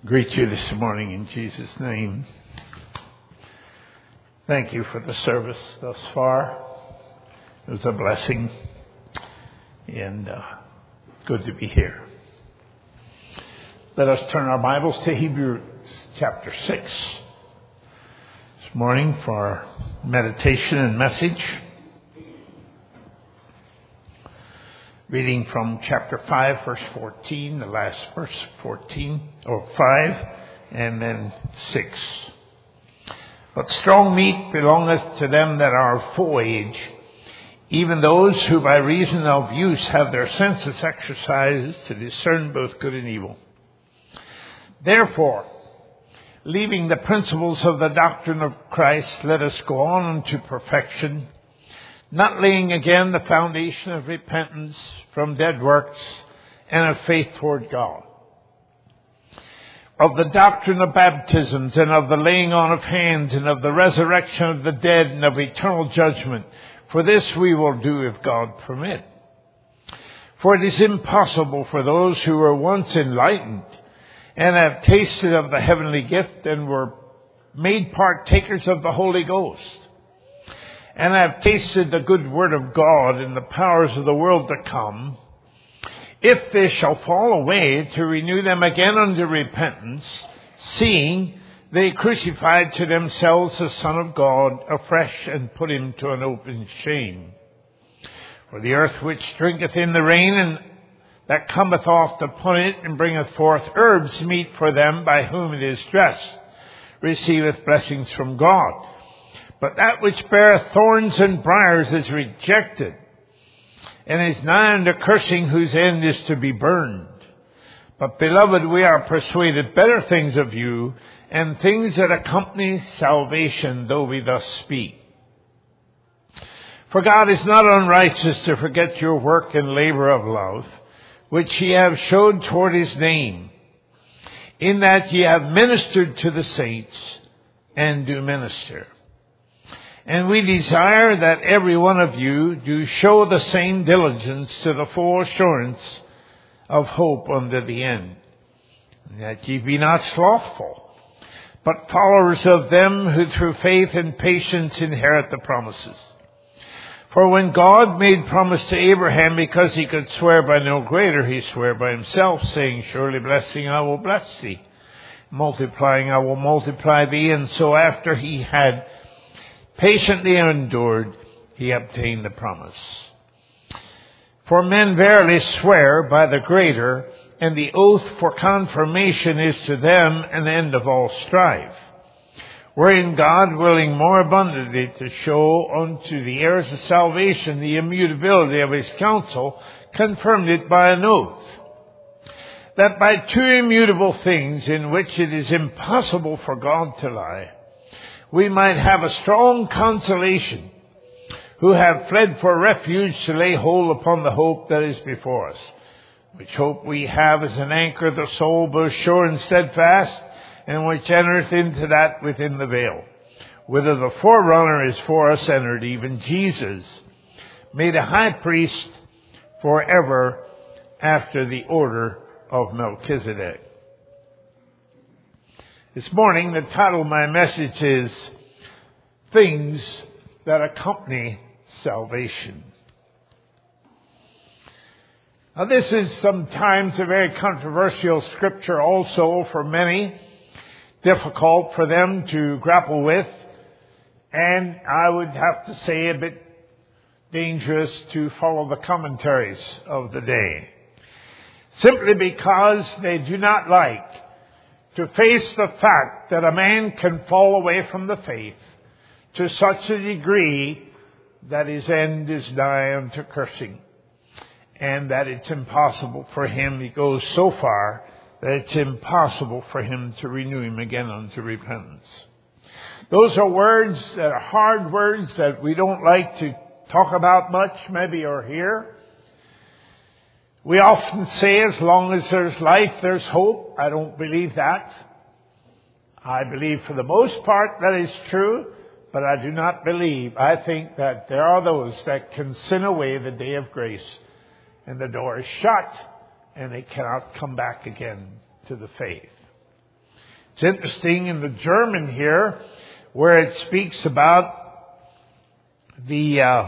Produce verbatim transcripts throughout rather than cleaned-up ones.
Greet you this morning in Jesus' name. Thank you for the service thus far. It was a blessing and uh, good to be here. Let us turn our Bibles to Hebrews chapter six this morning for our meditation and message. Reading from chapter five, verse fourteen, the last verse fourteen, or five, and then six. But strong meat belongeth to them that are of full age, even those who by reason of use have their senses exercised to discern both good and evil. Therefore, leaving the principles of the doctrine of Christ, let us go on unto perfection, not laying again the foundation of repentance from dead works and of faith toward God, of the doctrine of baptisms and of the laying on of hands and of the resurrection of the dead and of eternal judgment. For this we will do if God permit. For it is impossible for those who were once enlightened and have tasted of the heavenly gift and were made partakers of the Holy Ghost, and have tasted the good word of God and the powers of the world to come, if they shall fall away, to renew them again unto repentance, seeing they crucified to themselves the Son of God afresh and put him to an open shame. For the earth which drinketh in the rain and that cometh oft upon it and bringeth forth herbs meet for them by whom it is dressed, receiveth blessings from God. But that which beareth thorns and briars is rejected, and is nigh unto cursing, whose end is to be burned. But, beloved, we are persuaded better things of you, and things that accompany salvation, though we thus speak. For God is not unrighteous to forget your work and labor of love, which ye have showed toward his name, in that ye have ministered to the saints, and do minister. And we desire that every one of you do show the same diligence to the full assurance of hope unto the end, and that ye be not slothful, but followers of them who through faith and patience inherit the promises. For when God made promise to Abraham, because he could swear by no greater, he sware by himself, saying, Surely blessing I will bless thee, multiplying I will multiply thee. And so after he had patiently endured, he obtained the promise. For men verily swear by the greater, and the oath for confirmation is to them an end of all strife. Wherein God, willing more abundantly to show unto the heirs of salvation the immutability of his counsel, confirmed it by an oath, that by two immutable things in which it is impossible for God to lie, we might have a strong consolation, who have fled for refuge to lay hold upon the hope that is before us, which hope we have as an anchor of the soul, both sure and steadfast, and which entereth into that within the veil, whither the forerunner is for us entered, even Jesus, made a high priest forever after the order of Melchizedek. This morning, the title of my message is Things That Accompany Salvation. Now, this is sometimes a very controversial scripture also for many, difficult for them to grapple with, and I would have to say a bit dangerous to follow the commentaries of the day, simply because they do not like to face the fact that a man can fall away from the faith to such a degree that his end is nigh unto cursing, and that it's impossible for him, he goes so far, that it's impossible for him to renew him again unto repentance. Those are words that are hard words that we don't like to talk about much, maybe, or hear. We often say, as long as there's life, there's hope. I don't believe that. I believe for the most part that is true, but I do not believe. I think that there are those that can sin away the day of grace, and the door is shut, and they cannot come back again to the faith. It's interesting in the German here, where it speaks about the uh,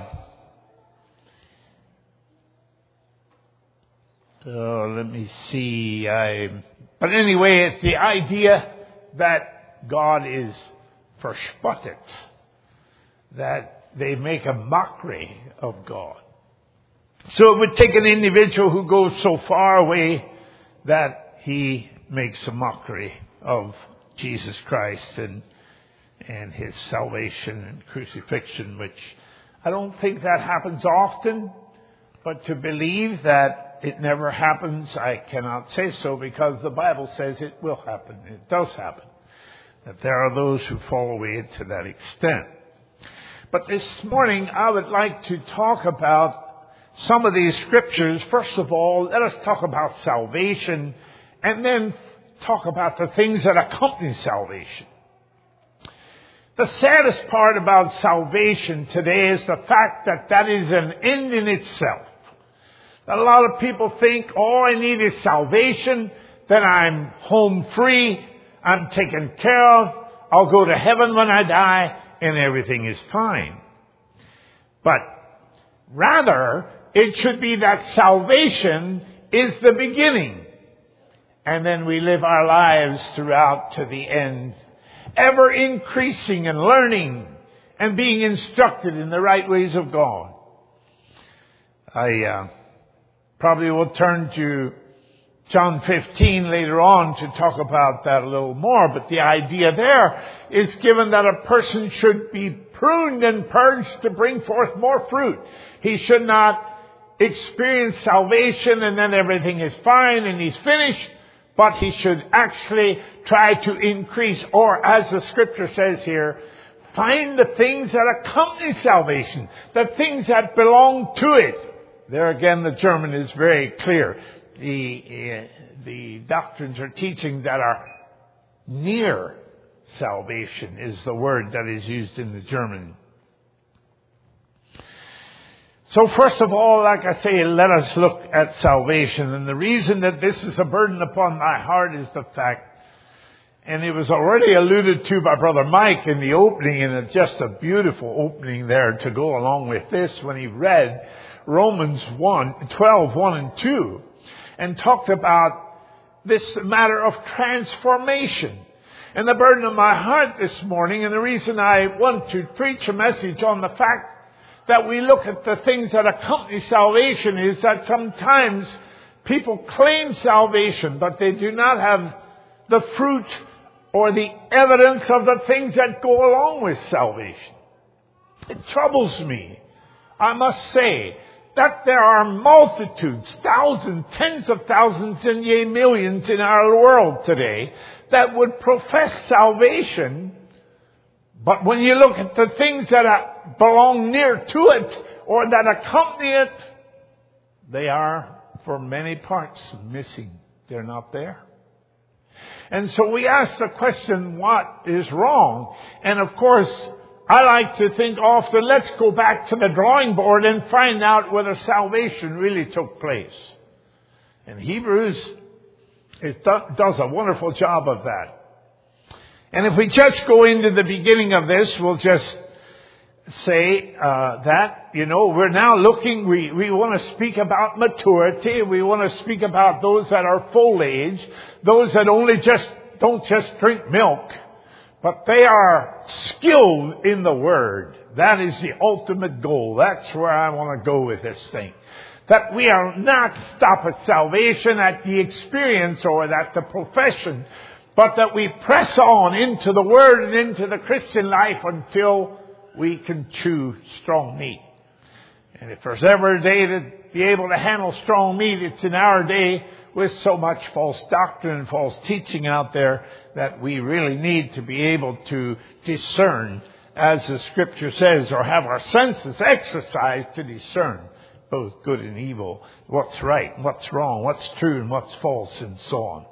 oh, let me see. I, but anyway, it's the idea that God is verspottet, that they make a mockery of God. So it would take an individual who goes so far away that he makes a mockery of Jesus Christ and and his salvation and crucifixion, which I don't think that happens often, but to believe that it never happens, I cannot say so, because the Bible says it will happen. It does happen. That there are those who fall away to that extent. But this morning I would like to talk about some of these scriptures. First of all, let us talk about salvation, and then talk about the things that accompany salvation. The saddest part about salvation today is the fact that that is an end in itself. That a lot of people think, all I need is salvation, then I'm home free, I'm taken care of, I'll go to heaven when I die, and everything is fine. But rather, it should be that salvation is the beginning. And then we live our lives throughout to the end, ever increasing and learning and being instructed in the right ways of God. I uh, probably will turn to John fifteen later on to talk about that a little more. But the idea there is given that a person should be pruned and purged to bring forth more fruit. He should not experience salvation and then everything is fine and he's finished. But he should actually try to increase, or as the scripture says here, find the things that accompany salvation, the things that belong to it. There again, the German is very clear. The, uh, the doctrines are teaching that are near salvation is the word that is used in the German. So first of all, like I say, let us look at salvation. And the reason that this is a burden upon my heart is the fact, and it was already alluded to by Brother Mike in the opening, and it's just a beautiful opening there to go along with this when he read Romans one, twelve, one and two, and talked about this matter of transformation. And the burden of my heart this morning, and the reason I want to preach a message on the fact that we look at the things that accompany salvation, is that sometimes people claim salvation, but they do not have the fruit or the evidence of the things that go along with salvation. It troubles me, I must say, that there are multitudes, thousands, tens of thousands, and yea, millions in our world today that would profess salvation, but when you look at the things that are, belong near to it or that accompany it, they are, for many parts, missing. They're not there. And so we ask the question, what is wrong? And of course, I like to think often, let's go back to the drawing board and find out whether salvation really took place. And Hebrews it does a wonderful job of that. And if we just go into the beginning of this, we'll just say uh, that, you know, we're now looking, we, we want to speak about maturity. We want to speak about those that are full age, those that only just don't just drink milk, but they are skilled in the Word. That is the ultimate goal. That's where I want to go with this thing. That we are not stop at salvation, at the experience or at the profession, but that we press on into the Word and into the Christian life until we can chew strong meat. And if there's ever a day to be able to handle strong meat, it's in our day with so much false doctrine and false teaching out there that we really need to be able to discern, as the Scripture says, or have our senses exercised to discern both good and evil, what's right, what's wrong, what's true and what's false, and so on.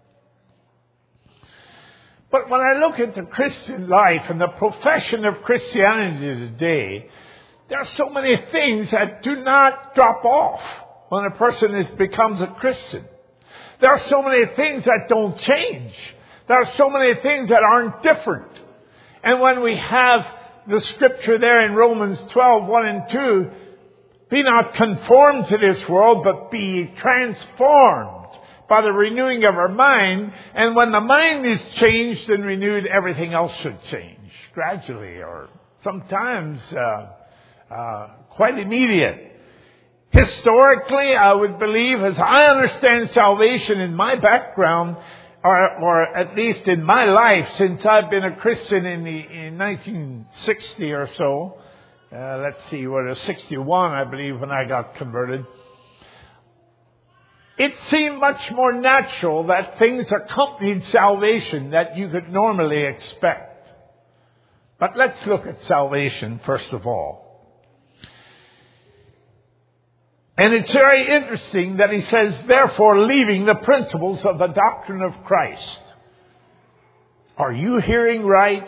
But when I look at the Christian life and the profession of Christianity today, there are so many things that do not drop off when a person is, becomes a Christian. There are so many things that don't change. There are so many things that aren't different. And when we have the scripture there in Romans twelve, one and two, be not conformed to this world, but be transformed by the renewing of our mind. And when the mind is changed and renewed, everything else should change gradually, or sometimes uh, uh, quite immediate. Historically, I would believe, as I understand salvation in my background, or, or at least in my life, since I've been a Christian in the in nineteen sixty or so, uh, let's see, what it was sixty-one, I believe, when I got converted. It seemed much more natural that things accompanied salvation that you could normally expect. But let's look at salvation first of all. And it's very interesting that he says, therefore, leaving the principles of the doctrine of Christ. Are you hearing right?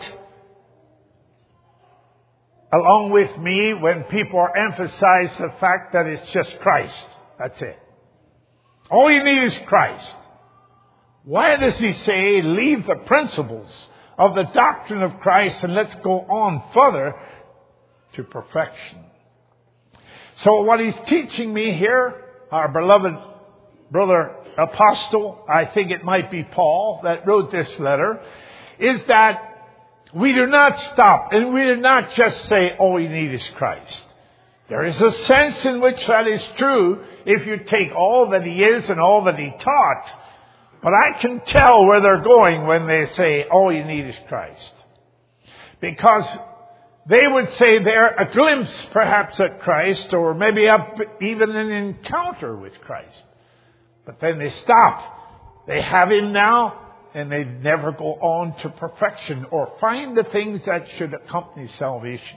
Along with me, when people emphasize the fact that it's just Christ. That's it. All you need is Christ. Why does he say, leave the principles of the doctrine of Christ and let's go on further to perfection? So what he's teaching me here, our beloved brother apostle, I think it might be Paul that wrote this letter, is that we do not stop and we do not just say, all you need is Christ. There is a sense in which that is true if you take all that he is and all that he taught. But I can tell where they're going when they say, all you need is Christ. Because they would say there a glimpse perhaps at Christ, or maybe up even an encounter with Christ. But then they stop. They have him now, and they never go on to perfection or find the things that should accompany salvation.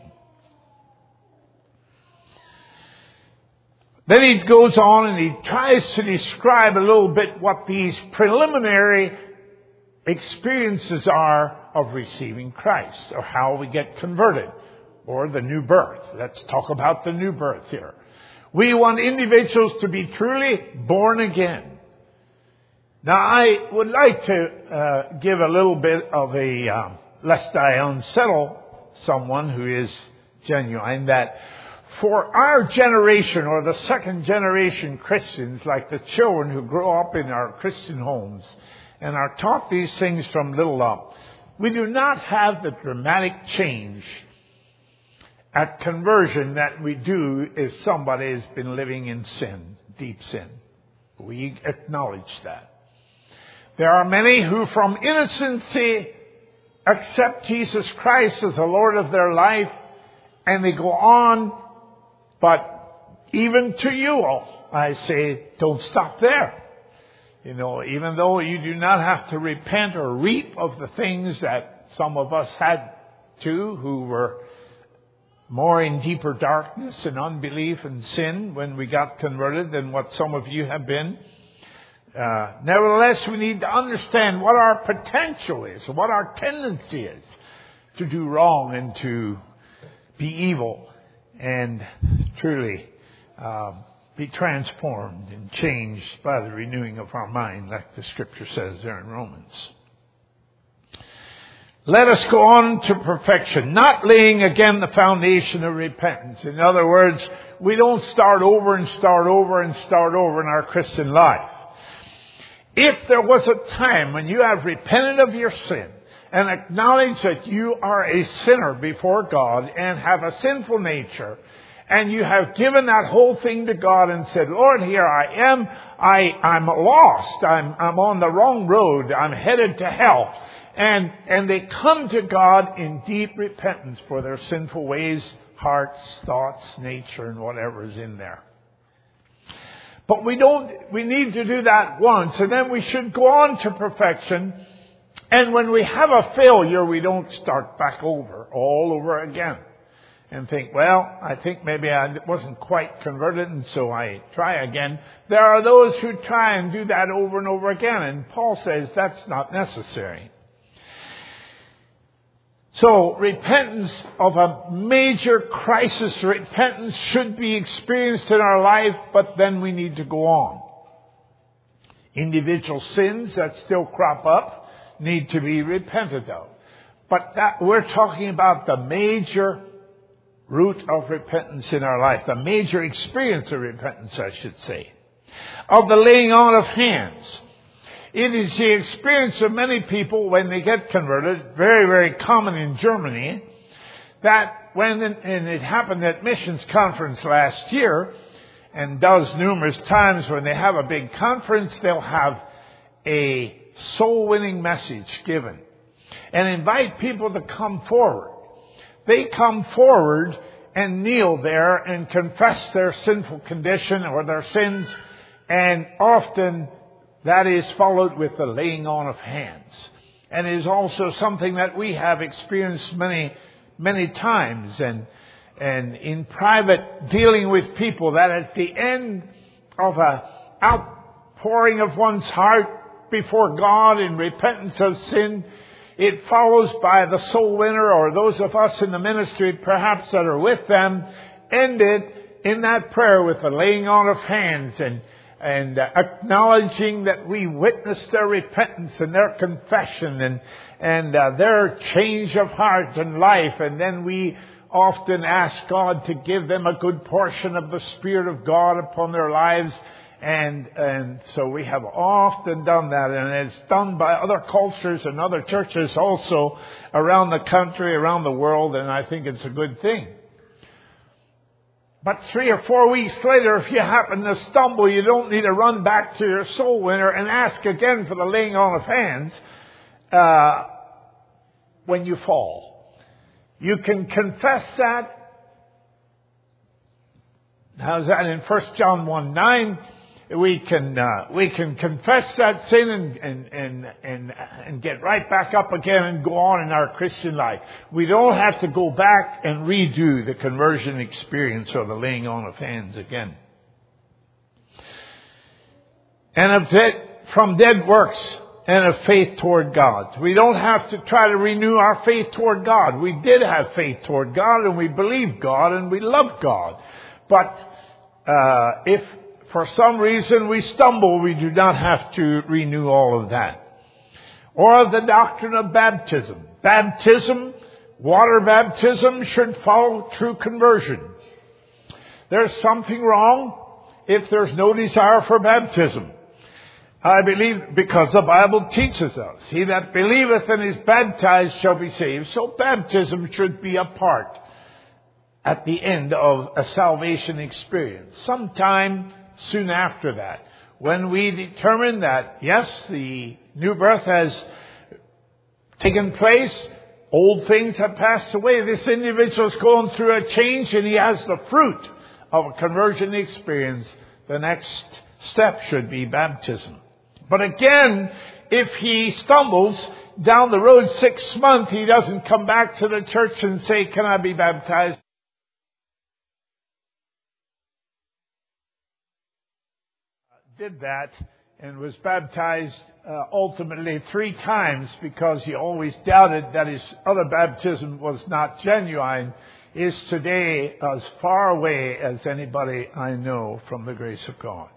Then he goes on and he tries to describe a little bit what these preliminary experiences are of receiving Christ, or how we get converted, or the new birth. Let's talk about the new birth here. We want individuals to be truly born again. Now, I would like to uh, give a little bit of a, uh, lest I unsettle someone who is genuine, that for our generation, or the second generation Christians, like the children who grow up in our Christian homes and are taught these things from little up, we do not have the dramatic change at conversion that we do if somebody has been living in sin, deep sin. We acknowledge that. There are many who from innocency accept Jesus Christ as the Lord of their life, and they go on. But even to you all, I say, don't stop there. You know, even though you do not have to repent or reap of the things that some of us had to, who were more in deeper darkness and unbelief and sin when we got converted than what some of you have been. Uh, nevertheless, we need to understand what our potential is, what our tendency is to do wrong and to be evil, and truly uh, be transformed and changed by the renewing of our mind, like the scripture says there in Romans. Let us go on to perfection, not laying again the foundation of repentance. In other words, we don't start over and start over and start over in our Christian life. If there was a time when you have repented of your sin and acknowledged that you are a sinner before God and have a sinful nature, and you have given that whole thing to God and said, Lord, here I am. I, I'm lost. I'm, I'm on the wrong road. I'm headed to hell. And, and they come to God in deep repentance for their sinful ways, hearts, thoughts, nature, and whatever is in there. But we don't, we need to do that once, and then we should go on to perfection. And when we have a failure, we don't start back over, all over again, and think, well, I think maybe I wasn't quite converted, and so I try again. There are those who try and do that over and over again, and Paul says that's not necessary. So, repentance of a major crisis, repentance should be experienced in our life, but then we need to go on. Individual sins that still crop up need to be repented of. But that, we're talking about the major root of repentance in our life, the major experience of repentance, I should say, of the laying on of hands. It is the experience of many people when they get converted, very, very common in Germany, that when, and it happened at Missions Conference last year, and does numerous times when they have a big conference, they'll have a soul-winning message given and invite people to come forward. They come forward and kneel there and confess their sinful condition or their sins, and often that is followed with the laying on of hands. And it is also something that we have experienced many, many times, and and in private dealing with people, that at the end of a outpouring of one's heart before God in repentance of sin, it follows by the soul winner or those of us in the ministry perhaps that are with them, ended in that prayer with the laying on of hands and and uh, acknowledging that we witnessed their repentance and their confession and and uh, their change of heart and life. And then we often ask God to give them a good portion of the Spirit of God upon their lives. And and so we have often done that, and it's done by other cultures and other churches also around the country, around the world, and I think it's a good thing. But three or four weeks later, if you happen to stumble, you don't need to run back to your soul winner and ask again for the laying on of hands uh, when you fall. You can confess that. How's that? In First John one nine, we can uh, we can confess that sin and, and and and and get right back up again and go on in our Christian life. We don't have to go back and redo the conversion experience or the laying on of hands again. And of dead, from dead works and of faith toward God. We don't have to try to renew our faith toward God. We did have faith toward God, and we believe God, and we love God. But uh, if for some reason we stumble, we do not have to renew all of that. Or the doctrine of baptism. Baptism, water baptism, should follow true conversion. There's something wrong if there's no desire for baptism. I believe because the Bible teaches us, he that believeth and is baptized shall be saved. So baptism should be a part at the end of a salvation experience. Sometime soon after that, when we determine that, yes, the new birth has taken place, old things have passed away, this individual is going through a change and he has the fruit of a conversion experience, the next step should be baptism. But again, if he stumbles down the road six months, he doesn't come back to the church and say, can I be baptized? Did that and was baptized uh, ultimately three times because he always doubted that his other baptism was not genuine, is today as far away as anybody I know from the grace of God.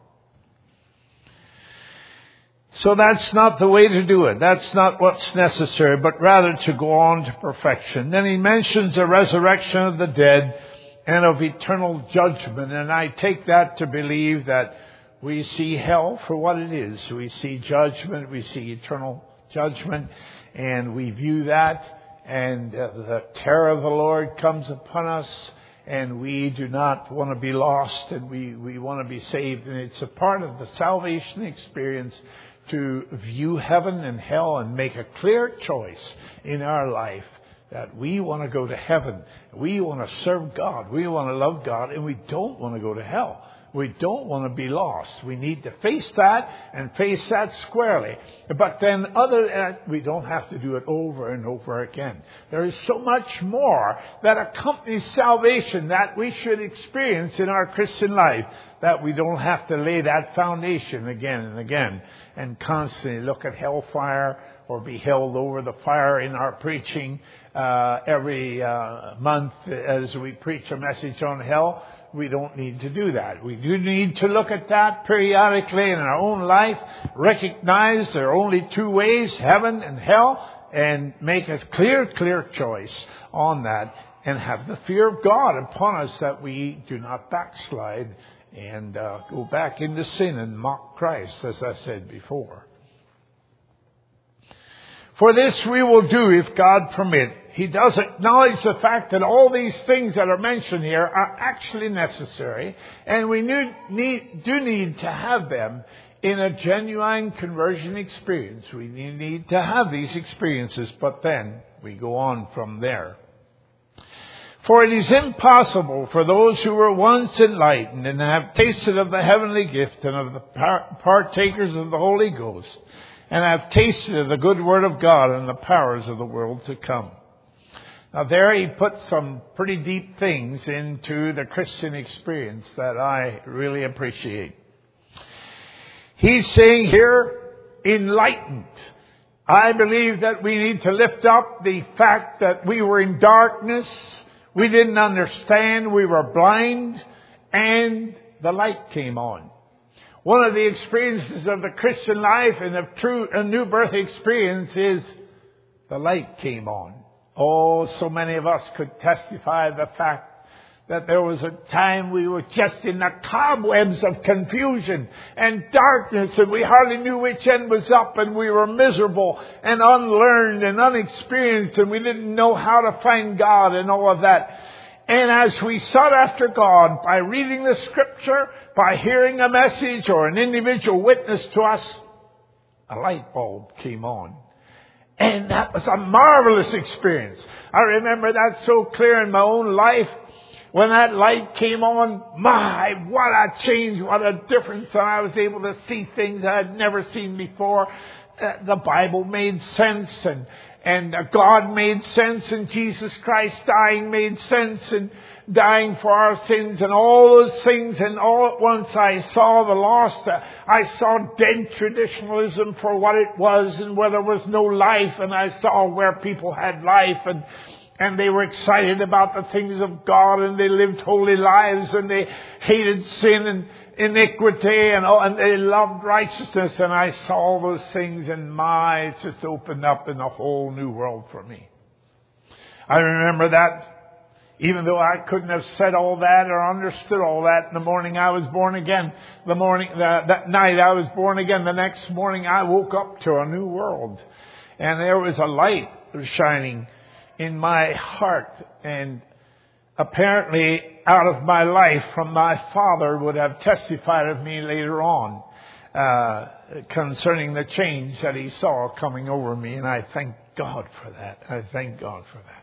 So that's not the way to do it. That's not what's necessary, but rather to go on to perfection. Then he mentions the resurrection of the dead and of eternal judgment, and I take that to believe that we see hell for what it is. We see judgment, we see eternal judgment, and we view that, and uh, the terror of the Lord comes upon us, and we do not want to be lost, and we, we want to be saved. And it's a part of the salvation experience to view heaven and hell and make a clear choice in our life that we want to go to heaven. We want to serve God. We want to love God, and we don't want to go to hell. We don't want to be lost. We need to face that and face that squarely. But then other than that, we don't have to do it over and over again. There is so much more that accompanies salvation that we should experience in our Christian life, that we don't have to lay that foundation again and again and constantly look at hellfire or be held over the fire in our preaching uh, every uh, month as we preach a message on hell. we don't need to do that. We do need to look at that periodically in our own life, recognize there are only two ways, heaven and hell, and make a clear, clear choice on that, and have the fear of God upon us that we do not backslide and uh, go back into sin and mock Christ, as I said before. For this we will do if God permit. He does acknowledge the fact that all these things that are mentioned here are actually necessary, and we need, need, do need to have them in a genuine conversion experience. We need to have these experiences, but then we go on from there. For it is impossible for those who were once enlightened and have tasted of the heavenly gift and of the partakers of the Holy Ghost, and have tasted of the good word of God and the powers of the world to come. Now there he puts some pretty deep things into the Christian experience that I really appreciate. He's saying here, enlightened. I believe that we need to lift up the fact that we were in darkness, we didn't understand, we were blind, and the light came on. One of the experiences of the Christian life and of true a new birth experience is the light came on. Oh, so many of us could testify the fact that there was a time we were just in the cobwebs of confusion and darkness, and we hardly knew which end was up, and we were miserable and unlearned and unexperienced, and we didn't know how to find God and all of that. And as we sought after God by reading the Scripture, by hearing a message or an individual witness to us, a light bulb came on. And that was a marvelous experience. I remember that so clear in my own life. When that light came on, my, what a change, what a difference. And I was able to see things I had never seen before. Uh, the Bible made sense, and, and uh, God made sense, and Jesus Christ dying made sense, and dying for our sins, and all those things. And all at once I saw the lost. Uh, I saw dead traditionalism for what it was, and where there was no life. And I saw where people had life, and And they were excited about the things of God, and they lived holy lives, and they hated sin and iniquity, and, and they loved righteousness. And I saw all those things, and my, it just opened up in a whole new world for me. I remember that, even though I couldn't have said all that or understood all that in the morning I was born again, the morning the, that night I was born again, the next morning I woke up to a new world, and there was a light shining in my heart, and apparently out of my life from my father would have testified of me later on uh, concerning the change that he saw coming over me. And I thank God for that. I thank God for that.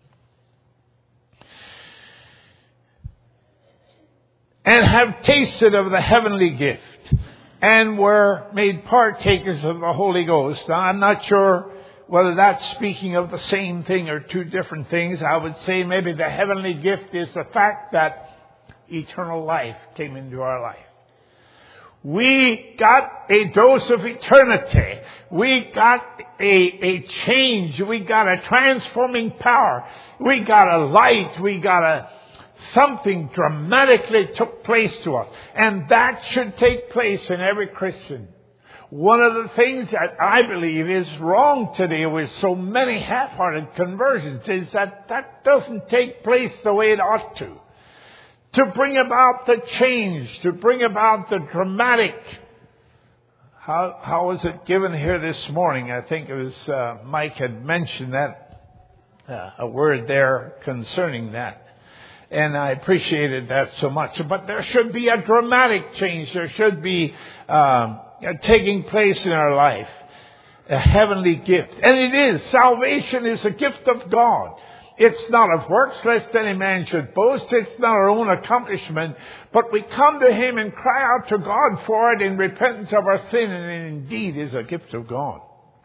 And have tasted of the heavenly gift and were made partakers of the Holy Ghost. Now, I'm not sure whether that's speaking of the same thing or two different things. I would say maybe the heavenly gift is the fact that eternal life came into our life. We got a dose of eternity. We got a, a change. We got a transforming power. We got a light. We got a something dramatically took place to us. And that should take place in every Christian. One of the things that I believe is wrong today with so many half-hearted conversions is that that doesn't take place the way it ought to. To bring about the change, to bring about the dramatic. How, how was it given here this morning? I think it was uh, Mike had mentioned that, uh, a word there concerning that. And I appreciated that so much. But there should be a dramatic change. There should be Um, taking place in our life, a heavenly gift. And it is. Salvation is a gift of God. It's not of works, lest any man should boast. It's not our own accomplishment. But we come to Him and cry out to God for it in repentance of our sin. And it indeed is a gift of God.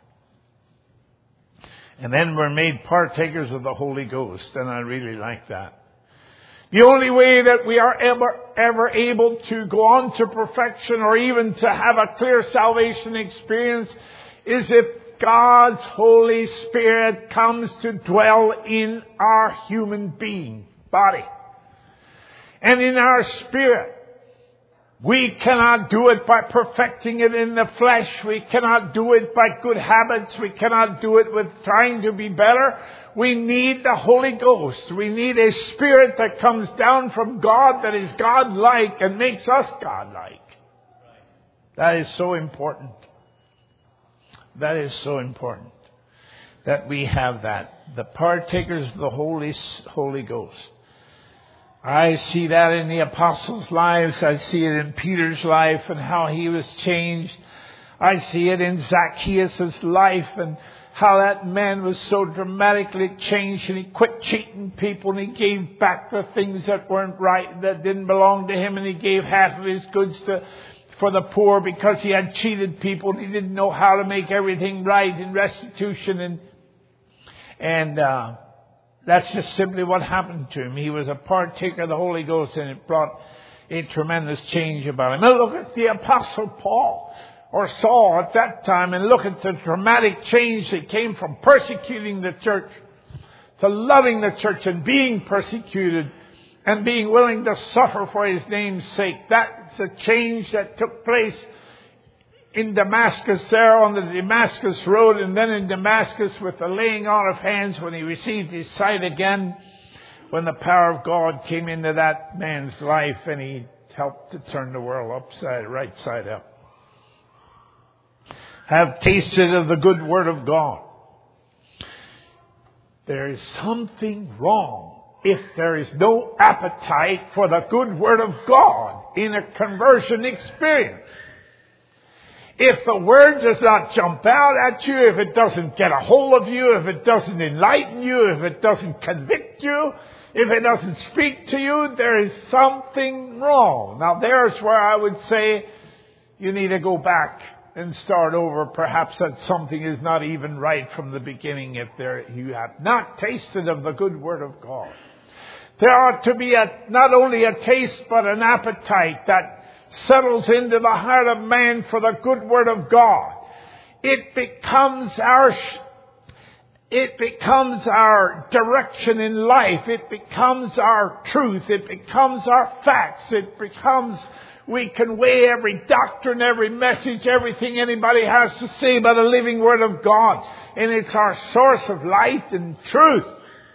And then we're made partakers of the Holy Ghost. And I really like that. The only way that we are ever, ever able to go on to perfection or even to have a clear salvation experience is if God's Holy Spirit comes to dwell in our human being, body. and in our spirit. We cannot do it by perfecting it in the flesh. We cannot do it by good habits. We cannot do it with trying to be better. We need the Holy Ghost. We need a Spirit that comes down from God that is God-like and makes us God-like. That is so important. That is so important that we have that. The partakers of the Holy, Holy Ghost. I see that in the apostles' lives. I see it in Peter's life and how he was changed. I see it in Zacchaeus' life and how that man was so dramatically changed, and he quit cheating people and he gave back the things that weren't right, that didn't belong to him, and he gave half of his goods to for the poor because he had cheated people and he didn't know how to make everything right in restitution. And and uh, that's just simply what happened to him. He was a partaker of the Holy Ghost, and it brought a tremendous change about him. Now look at the Apostle Paul or Saul at that time, and look at the dramatic change that came from persecuting the church to loving the church and being persecuted and being willing to suffer for His name's sake. That's a change that took place in Damascus, there on the Damascus Road, and then in Damascus with the laying on of hands when he received his sight again, when the power of God came into that man's life and he helped to turn the world upside, right side up. Have tasted of the good word of God. There is something wrong if there is no appetite for the good word of God in a conversion experience. If the word does not jump out at you, if it doesn't get a hold of you, if it doesn't enlighten you, if it doesn't convict you, if it doesn't speak to you, there is something wrong. Now there's where I would say you need to go back and start over. Perhaps that something is not even right from the beginning if there you have not tasted of the good word of God. There ought to be a, not only a taste but an appetite that settles into the heart of man for the good word of God. It becomes our it becomes our direction in life. It becomes our truth. It becomes our facts. It becomes, we can weigh every doctrine, every message, everything anybody has to say by the living word of God. And it's our source of light and truth.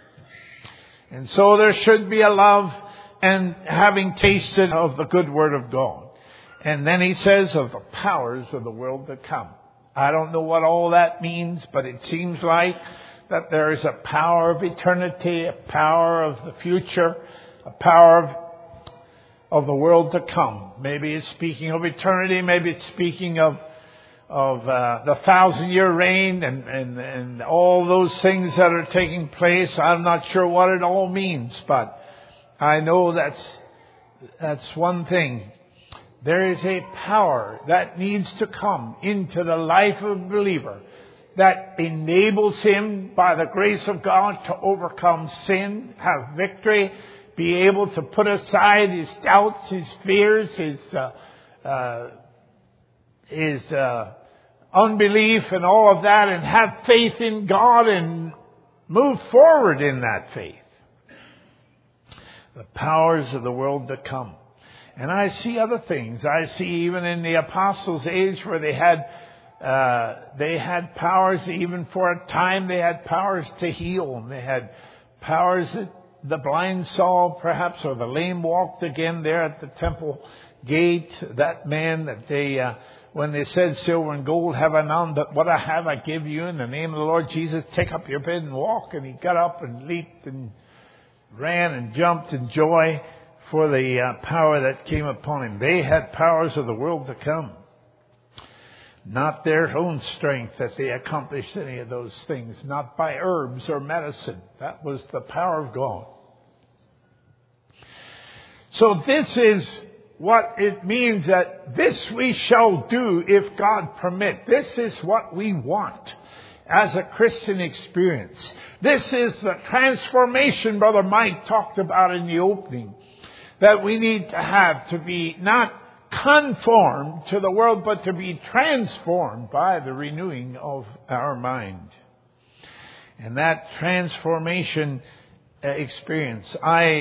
And so there should be a love and having tasted of the good word of God. And then he says of the powers of the world to come. I don't know what all that means, but it seems like that there is a power of eternity, a power of the future, a power of, of the world to come. Maybe it's speaking of eternity, maybe it's speaking of of uh, the thousand year reign and, and, and all those things that are taking place. I'm not sure what it all means, but I know that's that's one thing. There is a power that needs to come into the life of a believer that enables him, by the grace of God, to overcome sin, have victory, be able to put aside his doubts, his fears, his uh, uh, his uh, unbelief and all of that, and have faith in God and move forward in that faith. The powers of the world to come. And I see other things. I see even in the apostles' age where they had uh, they had powers, even for a time they had powers to heal. And they had powers that the blind saw, perhaps, or the lame walked again there at the temple gate. That man that they, uh, when they said, silver and gold have I none, but what I have I give you. In the name of the Lord Jesus, take up your bed and walk. And he got up and leaped and ran and jumped in joy for the uh, power that came upon him. They had powers of the world to come. Not their own strength that they accomplished any of those things. Not by herbs or medicine. That was the power of God. So this is what it means, that this we shall do if God permit. This is what we want as a Christian experience. This is the transformation Brother Mike talked about in the opening, that we need to have, to be not conformed to the world, but to be transformed by the renewing of our mind. And that transformation experience, I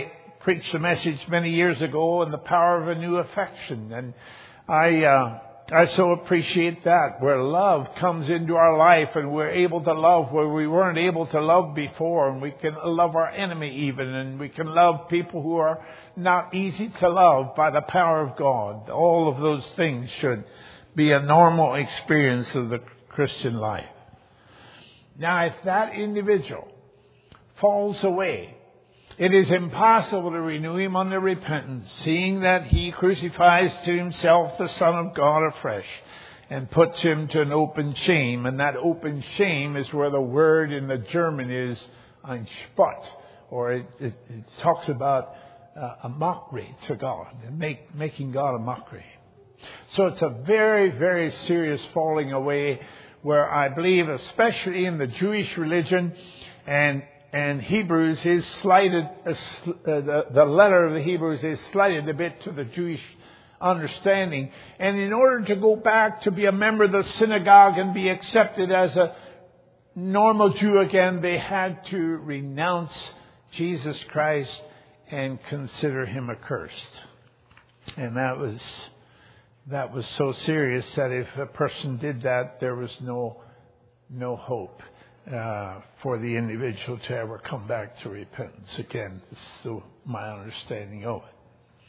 preached a message many years ago on the power of a new affection. And I, uh, I so appreciate that, where love comes into our life and we're able to love where we weren't able to love before, and we can love our enemy even, and we can love people who are not easy to love by the power of God. All of those things should be a normal experience of the Christian life. Now, if that individual falls away, it is impossible to renew him unto repentance, seeing that he crucifies to himself the Son of God afresh and puts him to an open shame. And that open shame is where the word in the German is ein Spott, or it, it, it talks about uh, a mockery to God, and make, making God a mockery. So it's a very, very serious falling away, where I believe, especially in the Jewish religion and And Hebrews is slighted, uh, the, the letter of the Hebrews is slighted a bit to the Jewish understanding. And in order to go back to be a member of the synagogue and be accepted as a normal Jew again, they had to renounce Jesus Christ and consider him accursed. And that was, that was so serious that if a person did that, there was no, no hope Uh, for the individual to ever come back to repentance again. This is so my understanding of it.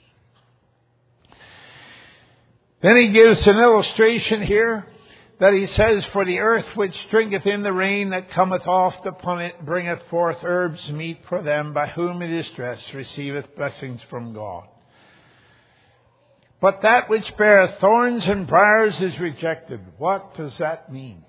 Then he gives an illustration here that he says, for the earth which drinketh in the rain that cometh oft upon it bringeth forth herbs meet for them by whom it is dressed, receiveth blessings from God. But that which beareth thorns and briars is rejected. What does that mean?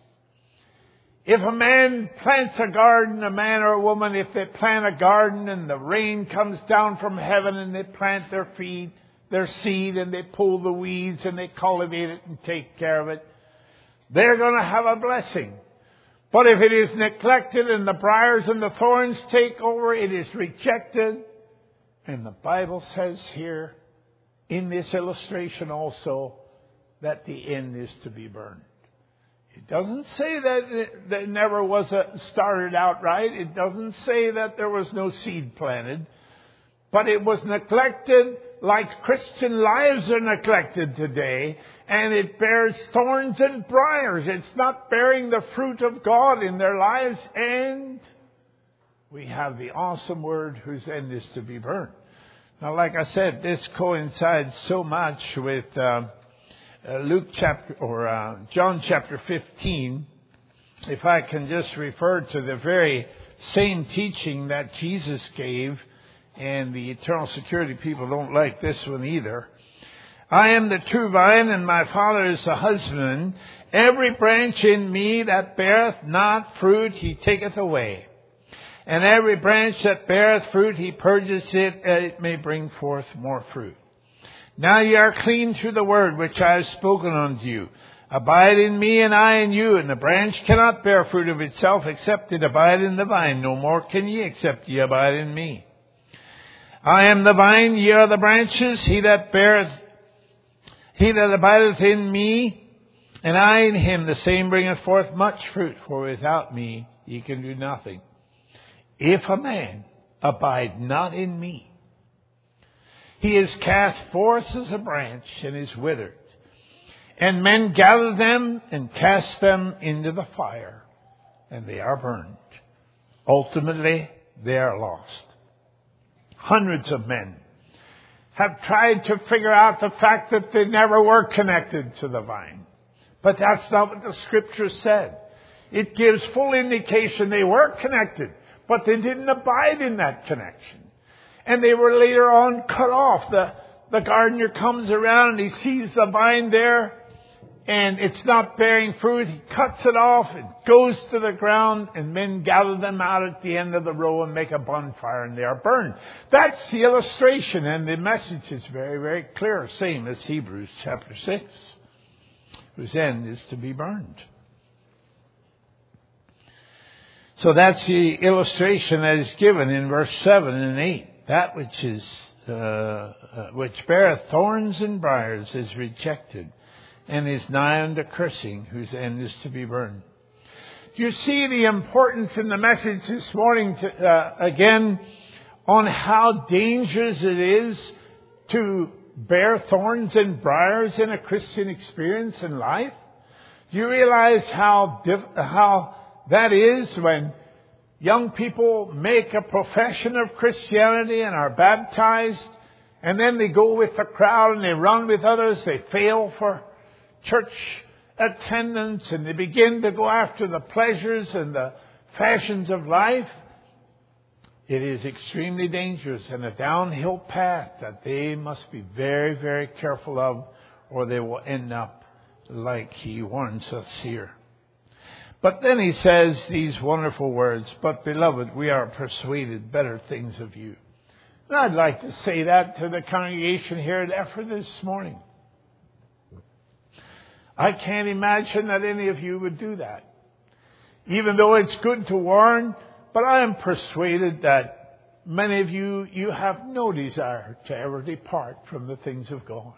If a man plants a garden, a man or a woman, if they plant a garden and the rain comes down from heaven and they plant their feed, their seed, and they pull the weeds and they cultivate it and take care of it, they're going to have a blessing. But if it is neglected and the briars and the thorns take over, it is rejected. And the Bible says here in this illustration also that the end is to be burned. It doesn't say that it, that it never was a, started out right. It doesn't say that there was no seed planted. But it was neglected like Christian lives are neglected today. And it bears thorns and briars. It's not bearing the fruit of God in their lives. And we have the awesome word whose end is to be burned. Now, like I said, this coincides so much with Uh, Uh, Luke chapter or uh, John chapter fifteen, if I can just refer to the very same teaching that Jesus gave, and the eternal security people don't like this one either. I am the true vine, and my Father is the husbandman. Every branch in me that beareth not fruit, he taketh away. And every branch that beareth fruit, he purgeth it, that it may bring forth more fruit. Now ye are clean through the word which I have spoken unto you. Abide in me, and I in you. And the branch cannot bear fruit of itself, except it abide in the vine. No more can ye, except ye abide in me. I am the vine, ye are the branches. He that beareth, he that abideth in me, and I in him, the same bringeth forth much fruit. For without me ye can do nothing. If a man abide not in me, he is cast forth as a branch and is withered. And men gather them and cast them into the fire, and they are burned. Ultimately, they are lost. Hundreds of men have tried to figure out the fact that they never were connected to the vine. But that's not what the Scripture said. It gives full indication they were connected, but they didn't abide in that connection. And they were later on cut off. The, the gardener comes around and he sees the vine there, and it's not bearing fruit. He cuts it off. It goes to the ground, and men gather them out at the end of the row and make a bonfire, and they are burned. That's the illustration, and the message is very, very clear. Same as Hebrews chapter six, whose end is to be burned. So that's the illustration that is given in verse seven and eight. That which is uh, uh, which beareth thorns and briars is rejected, and is nigh unto cursing, whose end is to be burned. Do you see the importance in the message this morning? To, uh, again, on how dangerous it is to bear thorns and briars in a Christian experience in life? Do you realize how diff- how that is when young people make a profession of Christianity and are baptized, and then they go with the crowd and they run with others, they fail for church attendance, and they begin to go after the pleasures and the fashions of life? It is extremely dangerous and a downhill path that they must be very, very careful of, or they will end up like he warns us here. But then he says these wonderful words, "But beloved, we are persuaded better things of you." And I'd like to say that to the congregation here at Ephrata this morning. I can't imagine that any of you would do that. Even though it's good to warn, but I am persuaded that many of you, you have no desire to ever depart from the things of God.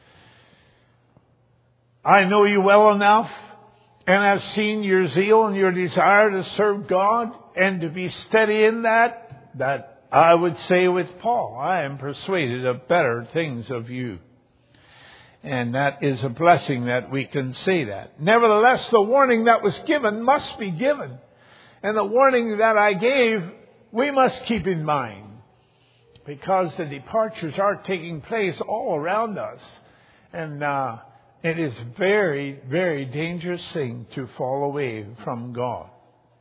I know you well enough, and I've seen your zeal and your desire to serve God and to be steady in that, that I would say with Paul, I am persuaded of better things of you. And that is a blessing that we can say that. Nevertheless, the warning that was given must be given. And the warning that I gave, we must keep in mind. Because the departures are taking place all around us. And uh, it is a very, very dangerous thing to fall away from God.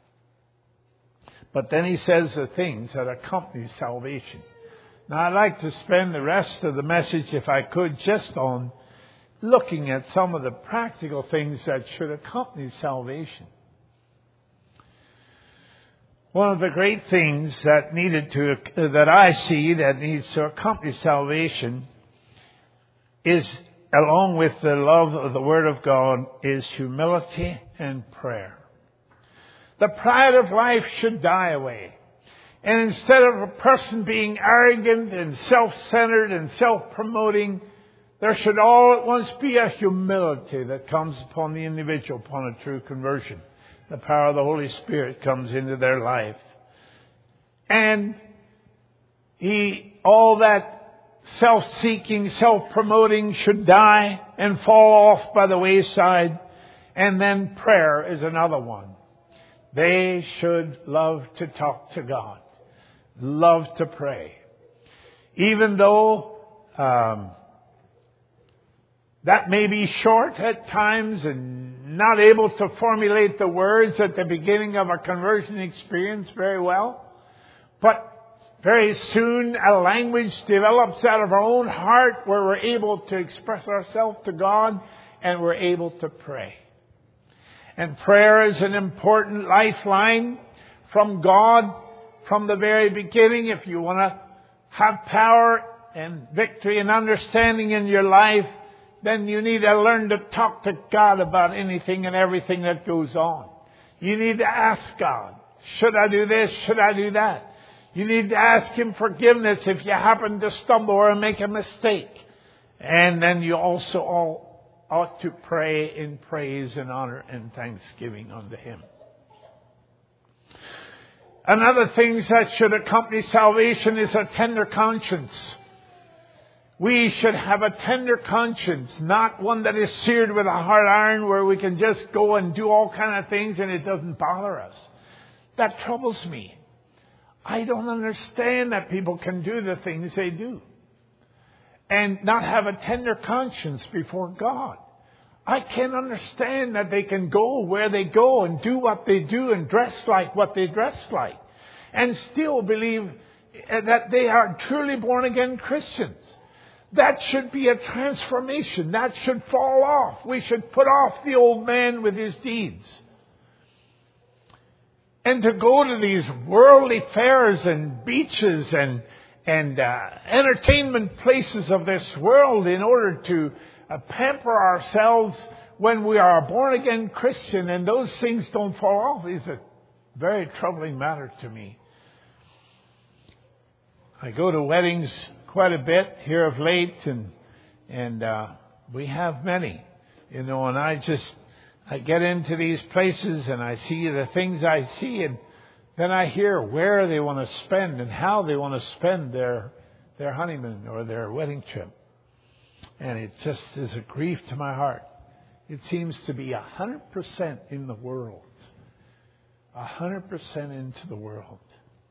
But then he says the things that accompany salvation. Now I'd like to spend the rest of the message, if I could, just on looking at some of the practical things that should accompany salvation. One of the great things that needed to that I see that needs to accompany salvation is, along with the love of the Word of God, is humility and prayer. The pride of life should die away. And instead of a person being arrogant and self-centered and self-promoting, there should all at once be a humility that comes upon the individual upon a true conversion. The power of the Holy Spirit comes into their life. And he, all that self-seeking, self-promoting should die and fall off by the wayside. And then prayer is another one. They should love to talk to God, love to pray. Even though um, that may be short at times and not able to formulate the words at the beginning of a conversion experience very well. But very soon a language develops out of our own heart where we're able to express ourselves to God and we're able to pray. And prayer is an important lifeline from God from the very beginning. If you want to have power and victory and understanding in your life, then you need to learn to talk to God about anything and everything that goes on. You need to ask God, should I do this? Should I do that? You need to ask Him forgiveness if you happen to stumble or make a mistake. And then you also all ought to pray in praise and honor and thanksgiving unto Him. Another thing that should accompany salvation is a tender conscience. We should have a tender conscience, not one that is seared with a hard iron where we can just go and do all kind of things and it doesn't bother us. That troubles me. I don't understand that people can do the things they do and not have a tender conscience before God. I can't understand that they can go where they go and do what they do and dress like what they dress like and still believe that they are truly born again Christians. That should be a transformation. That should fall off. We should put off the old man with his deeds. And to go to these worldly fairs and beaches and and uh, entertainment places of this world in order to uh, pamper ourselves when we are a born-again Christian and those things don't fall off is a very troubling matter to me. I go to weddings quite a bit here of late, and and uh, we have many, you know, and I just... I get into these places and I see the things I see, and then I hear where they want to spend and how they want to spend their their honeymoon or their wedding trip. And it just is a grief to my heart. It seems to be one hundred percent in the world. one hundred percent into the world.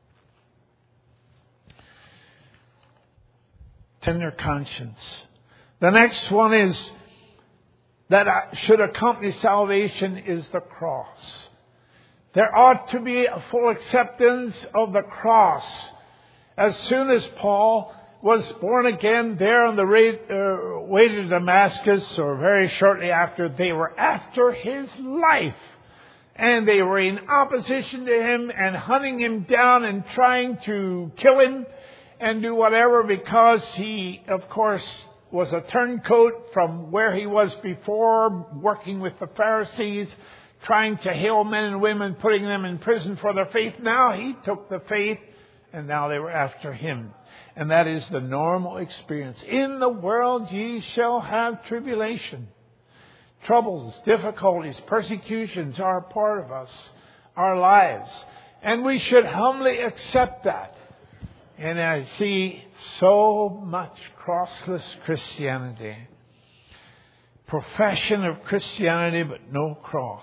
Tender conscience. The next one is that should accompany salvation is the cross. There ought to be a full acceptance of the cross. As soon as Paul was born again there on the way to Damascus, or very shortly after, they were after his life. And they were in opposition to him and hunting him down and trying to kill him and do whatever, because he, of course, was a turncoat from where he was before, working with the Pharisees, trying to hail men and women, putting them in prison for their faith. Now he took the faith, and now they were after him. And that is the normal experience. In the world ye shall have tribulation. Troubles, difficulties, persecutions are a part of us, our lives. And we should humbly accept that. And I see so much crossless Christianity. Profession of Christianity, but no cross.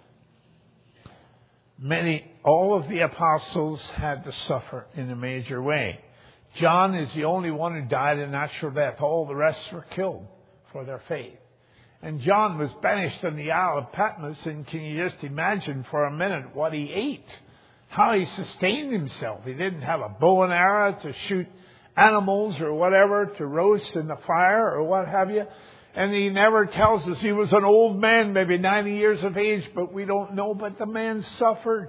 Many, all of the apostles had to suffer in a major way. John is the only one who died a natural death. All the rest were killed for their faith. And John was banished on the Isle of Patmos. And can you just imagine for a minute what he ate? How he sustained himself. He didn't have a bow and arrow to shoot animals or whatever, to roast in the fire or what have you. And he never tells us he was an old man, maybe ninety years of age, but we don't know. But the man suffered.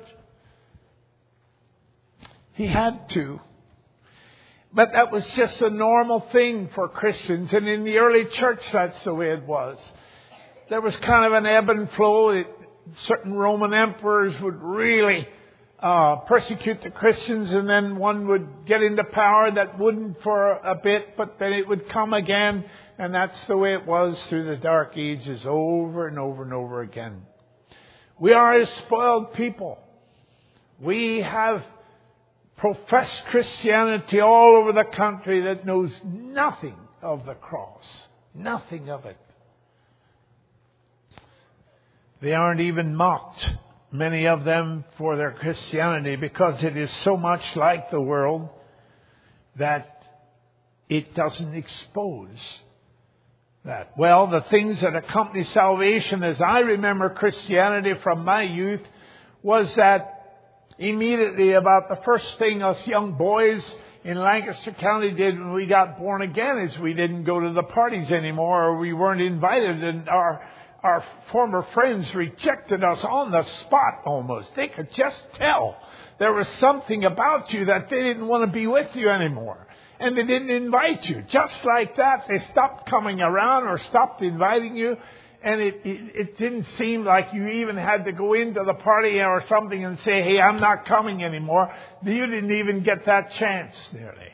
He had to. But that was just a normal thing for Christians. And in the early church, that's the way it was. There was kind of an ebb and flow. It, certain Roman emperors would really uh, persecute the Christians, and then one would get into power that wouldn't for a bit, but then it would come again. And that's the way it was through the Dark Ages, over and over and over again. We are a spoiled people. We have professed Christianity all over the country that knows nothing of the cross. Nothing of it. They aren't even mocked, many of them, for their Christianity, because it is so much like the world that it doesn't expose that. Well, the things that accompany salvation, as I remember Christianity from my youth, was that immediately about the first thing us young boys in Lancaster County did when we got born again is we didn't go to the parties anymore, or we weren't invited, and our our former friends rejected us on the spot almost. They could just tell there was something about you that they didn't want to be with you anymore. And they didn't invite you. Just like that, they stopped coming around or stopped inviting you. And it, it, it didn't seem like you even had to go into the party or something and say, hey, I'm not coming anymore. You didn't even get that chance, nearly.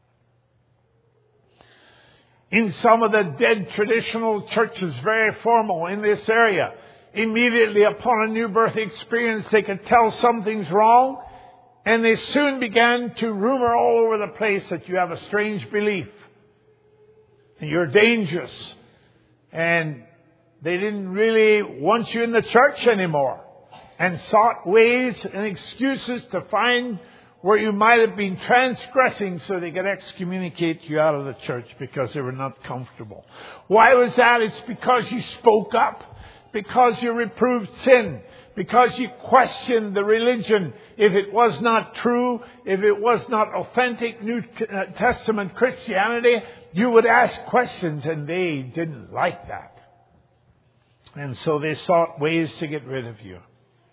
In some of the dead traditional churches, very formal in this area, immediately upon a new birth experience, they could tell something's wrong. And they soon began to rumor all over the place that you have a strange belief. And you're dangerous. And they didn't really want you in the church anymore, and sought ways and excuses to find where you might have been transgressing so they could excommunicate you out of the church because they were not comfortable. Why was that? It's because you spoke up, because you reproved sin, because you questioned the religion. If it was not true, if it was not authentic New Testament Christianity, you would ask questions, and they didn't like that. And so they sought ways to get rid of you.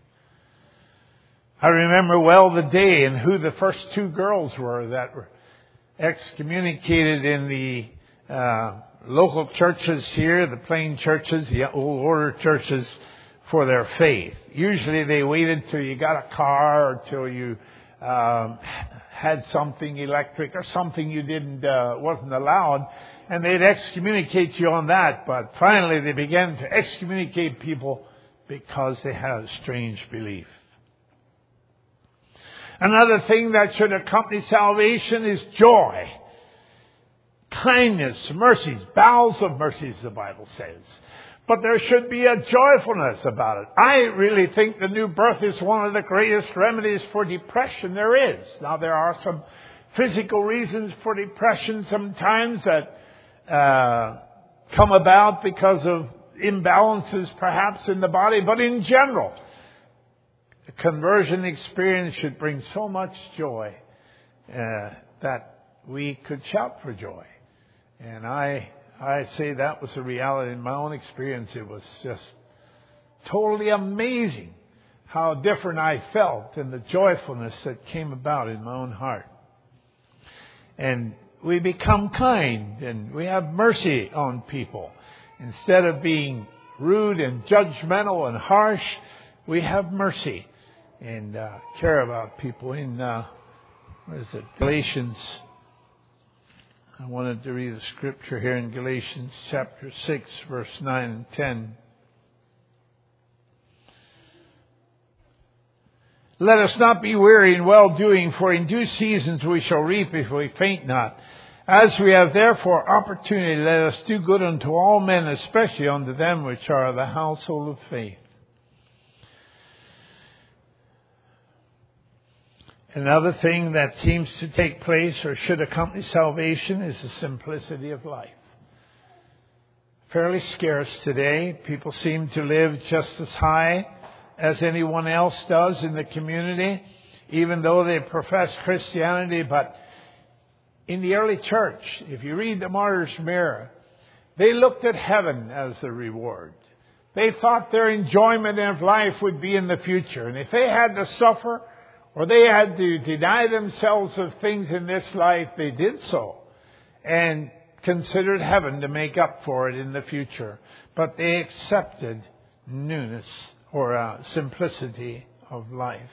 I remember well the day and who the first two girls were that were excommunicated in the uh, local churches here, the plain churches, the old order churches, for their faith. Usually they waited till you got a car or till you um, had something electric or something you didn't uh, wasn't allowed, and they'd excommunicate you on that. But finally they began to excommunicate people because they had a strange belief. Another thing that should accompany salvation is joy, kindness, mercies, bowels of mercies, the Bible says. But there should be a joyfulness about it. I really think the new birth is one of the greatest remedies for depression there is. Now, there are some physical reasons for depression sometimes that uh, come about because of imbalances perhaps in the body. But in general, the conversion experience should bring so much joy uh, that we could shout for joy. And I I say that was a reality in my own experience. It was just totally amazing how different I felt and the joyfulness that came about in my own heart. And we become kind and we have mercy on people. Instead of being rude and judgmental and harsh, we have mercy and uh, care about people. In, uh, what is it, Galatians, I wanted to read a scripture here in Galatians chapter six, verse nine and ten. Let us not be weary in well-doing, for in due seasons we shall reap if we faint not. As we have therefore opportunity, let us do good unto all men, especially unto them which are of the household of faith. Another thing that seems to take place or should accompany salvation is the simplicity of life. Fairly scarce today. People seem to live just as high as anyone else does in the community, even though they profess Christianity. But in the early church, if you read the Martyr's Mirror, they looked at heaven as the reward. They thought their enjoyment of life would be in the future. And if they had to suffer or they had to deny themselves of things in this life, they did so and considered heaven to make up for it in the future. But they accepted newness or uh, simplicity of life.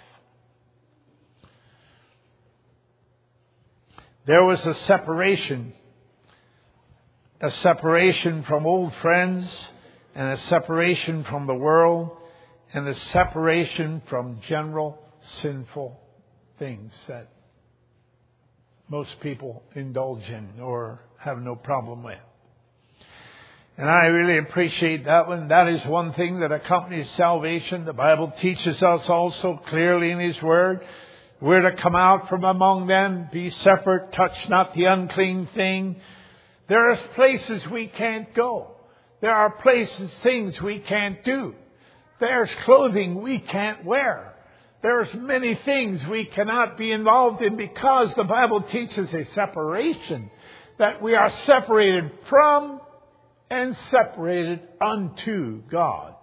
There was a separation, a separation from old friends and a separation from the world and a separation from general sinful things that most people indulge in or have no problem with. And I really appreciate that one. That is one thing that accompanies salvation. The Bible teaches us also clearly in His Word, we're to come out from among them, be separate, touch not the unclean thing. There are places we can't go. There are places, things we can't do. There's clothing we can't wear. There's many things we cannot be involved in because the Bible teaches a separation, that we are separated from and separated unto God.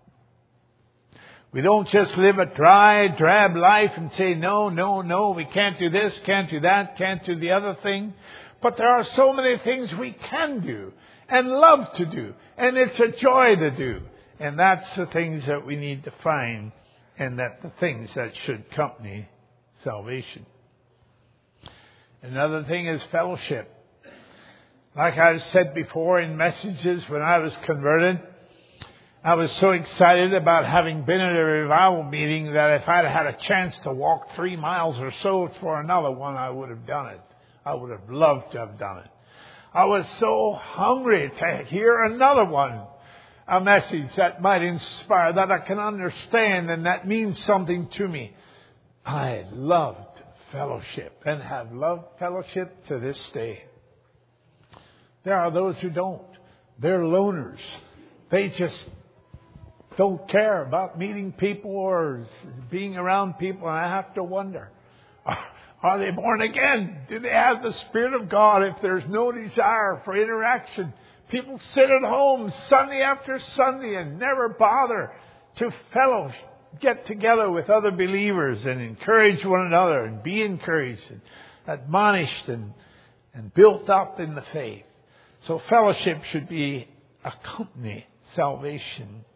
We don't just live a dry, drab life and say, no, no, no, we can't do this, can't do that, can't do the other thing. But there are so many things we can do and love to do, and it's a joy to do. And that's the things that we need to find, and that the things that should accompany salvation. Another thing is fellowship. Like I've said before in messages, when I was converted, I was so excited about having been at a revival meeting that if I'd had a chance to walk three miles or so for another one, I would have done it. I would have loved to have done it. I was so hungry to hear another one. A message that might inspire, that I can understand, and that means something to me. I loved fellowship and have loved fellowship to this day. There are those who don't. They're loners. They just don't care about meeting people or being around people. And I have to wonder, are, are they born again? Do they have the Spirit of God if there's no desire for interaction? People sit at home Sunday after Sunday and never bother to fellow, get together with other believers and encourage one another and be encouraged and admonished and, and built up in the faith. So fellowship should be accompany salvation.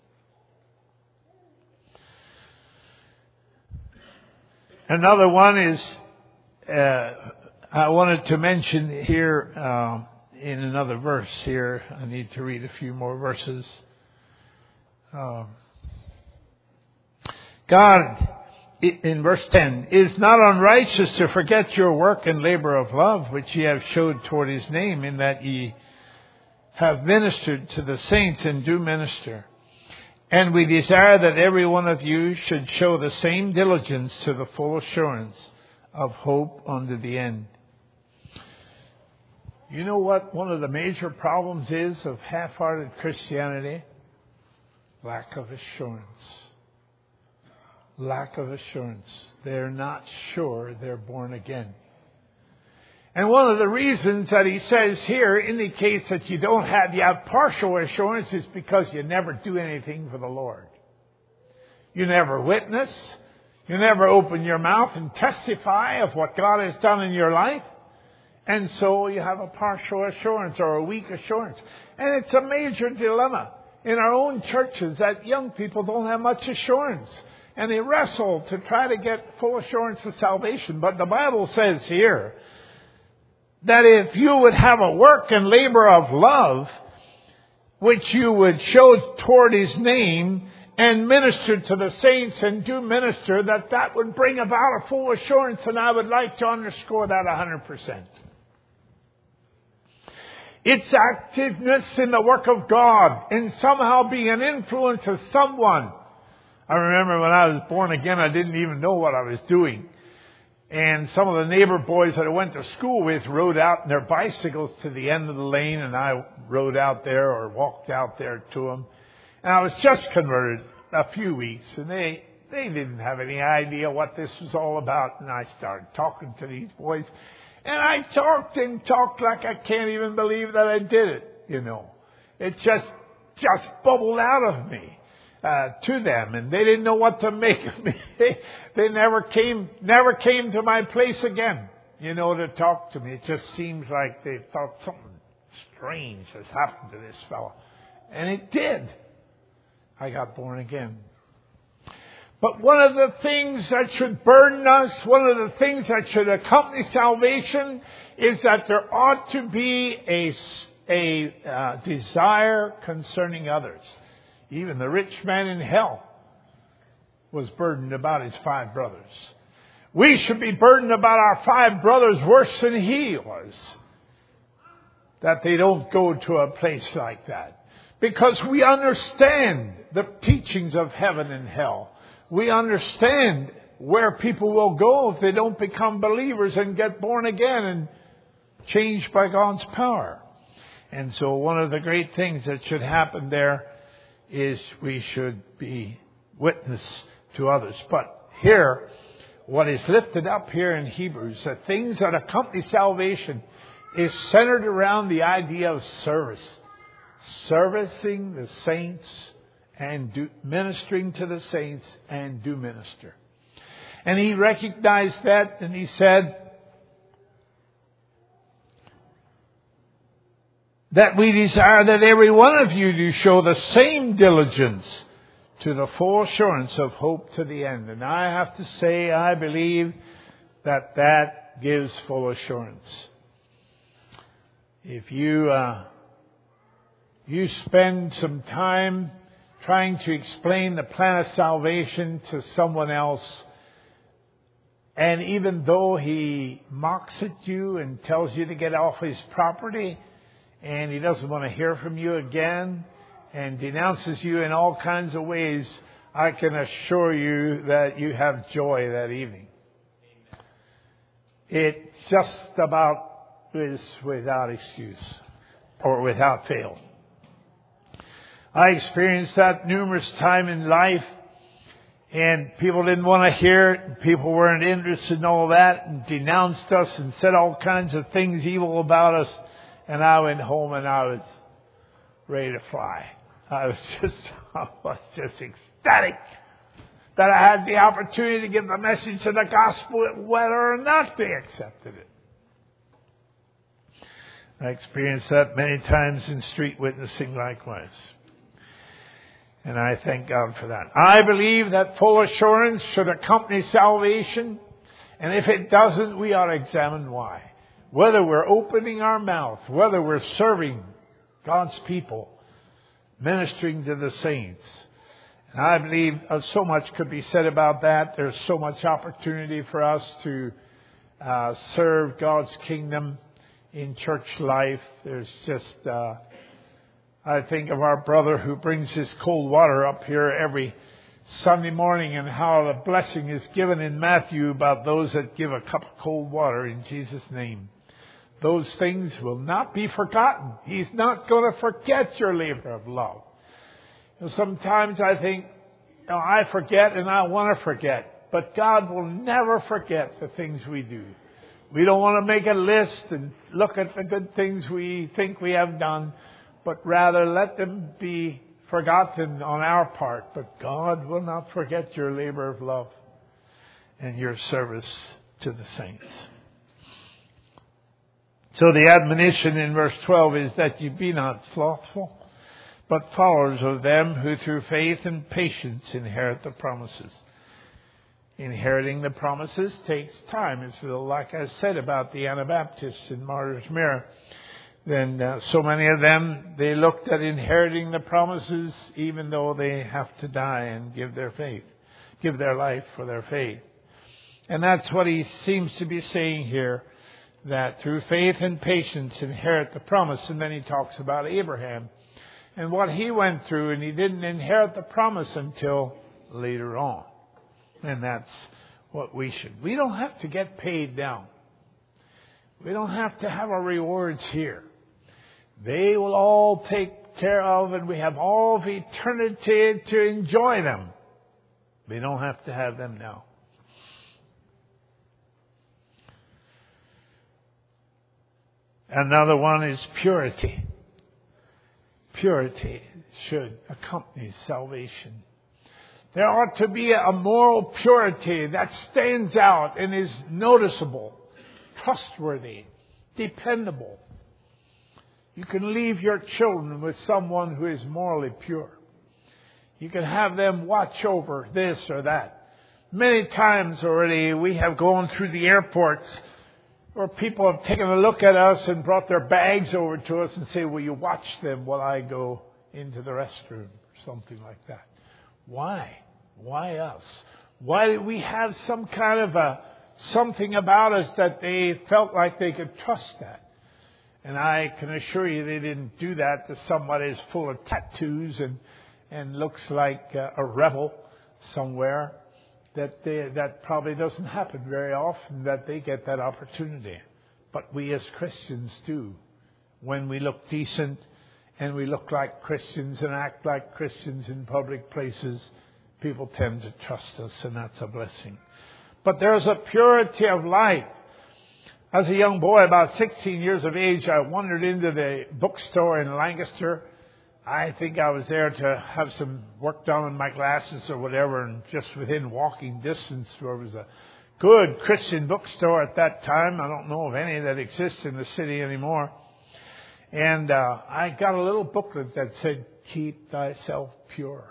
Another one is, uh, I wanted to mention here, uh, in another verse here. I need to read a few more verses. Uh, God in verse ten, is not unrighteous to forget your work and labor of love, which ye have showed toward his name, in that ye have ministered to the saints and do minister. And we desire that every one of you should show the same diligence to the full assurance of hope unto the end. You know what one of the major problems is of half-hearted Christianity? Lack of assurance. Lack of assurance. They're not sure they're born again. And one of the reasons that he says here indicates that you don't have, you have partial assurance is because you never do anything for the Lord. You never witness. You never open your mouth and testify of what God has done in your life. And so you have a partial assurance or a weak assurance. And it's a major dilemma in our own churches that young people don't have much assurance. And they wrestle to try to get full assurance of salvation. But the Bible says here that if you would have a work and labor of love, which you would show toward his name and minister to the saints and do minister, that that would bring about a full assurance. And I would like to underscore that one hundred percent. It's activeness in the work of God and somehow being an influence of someone. I remember when I was born again, I didn't even know what I was doing. And some of the neighbor boys that I went to school with rode out in their bicycles to the end of the lane, and I rode out there or walked out there to them. And I was just converted a few weeks, and they, they didn't have any idea what this was all about. And I started talking to these boys. And I talked and talked like I can't even believe that I did it, you know. It just, just bubbled out of me. Uh, to them, and they didn't know what to make of me. They, they never came, never came to my place again, you know, to talk to me. It just seems like they thought something strange has happened to this fellow. And it did. I got born again. But one of the things that should burden us, one of the things that should accompany salvation, is that there ought to be a, a uh, desire concerning others. Even the rich man in hell was burdened about his five brothers. We should be burdened about our five brothers worse than he was. That they don't go to a place like that. Because we understand the teachings of heaven and hell. We understand where people will go if they don't become believers and get born again and changed by God's power. And so one of the great things that should happen there is we should be witness to others. But here, what is lifted up here in Hebrews, the things that accompany salvation, is centered around the idea of service. Servicing the saints and do, ministering to the saints and do minister. And he recognized that, and he said that we desire that every one of you do show the same diligence to the full assurance of hope to the end. And I have to say, I believe that that gives full assurance. If you uh, you spend some time trying to explain the plan of salvation to someone else, and even though he mocks at you and tells you to get off his property, and he doesn't want to hear from you again and denounces you in all kinds of ways, I can assure you that you have joy that evening. It just about is without excuse or without fail. I experienced that numerous times in life, and people didn't want to hear it. People weren't interested in all that and denounced us and said all kinds of things evil about us. And I went home and I was ready to fly. I was just, I was just ecstatic that I had the opportunity to give the message of the gospel, whether or not they accepted it. I experienced that many times in street witnessing likewise. And I thank God for that. I believe that full assurance should accompany salvation. And if it doesn't, we ought to examine why. Whether we're opening our mouth, whether we're serving God's people, ministering to the saints, And I believe uh, so much could be said about that. There's so much opportunity for us to uh, serve God's kingdom in church life. There's just, uh, I think of our brother who brings his cold water up here every Sunday morning, and how the blessing is given in Matthew about those that give a cup of cold water in Jesus' name. Those things will not be forgotten. He's not going to forget your labor of love. You know, sometimes I think, you know, I forget and I want to forget, but God will never forget the things we do. We don't want to make a list and look at the good things we think we have done, but rather let them be forgotten on our part. But God will not forget your labor of love and your service to the saints. So the admonition in verse twelve is that you be not slothful, but followers of them who through faith and patience inherit the promises. Inheriting the promises takes time. It's like I said about the Anabaptists in Martyrs Mirror. Then uh, so many of them, they looked at inheriting the promises even though they have to die and give their faith, give their life for their faith. And that's what he seems to be saying here, that through faith and patience inherit the promise. And then he talks about Abraham and what he went through, and he didn't inherit the promise until later on. And that's what we should. We don't have to get paid down. We don't have to have our rewards here. They will all take care of, and we have all of eternity to enjoy them. We don't have to have them now. Another one is purity. Purity should accompany salvation. There ought to be a moral purity that stands out and is noticeable, trustworthy, dependable. You can leave your children with someone who is morally pure. You can have them watch over this or that. Many times already we have gone through the airports where people have taken a look at us and brought their bags over to us and say, will you watch them while I go into the restroom or something like that. Why? Why us? Why did we have some kind of a something about us that they felt like they could trust that? And I can assure you they didn't do that to somebody who's full of tattoos and, and looks like a rebel somewhere. That they, that probably doesn't happen very often, that they get that opportunity. But we as Christians do. When we look decent and we look like Christians and act like Christians in public places, people tend to trust us, and that's a blessing. But there's a purity of life. As a young boy, about sixteen years of age, I wandered into the bookstore in Lancaster. I think I was there to have some work done on my glasses or whatever, and just within walking distance there was a good Christian bookstore at that time. I don't know of any that exists in the city anymore. And uh, I got a little booklet that said, "Keep thyself pure."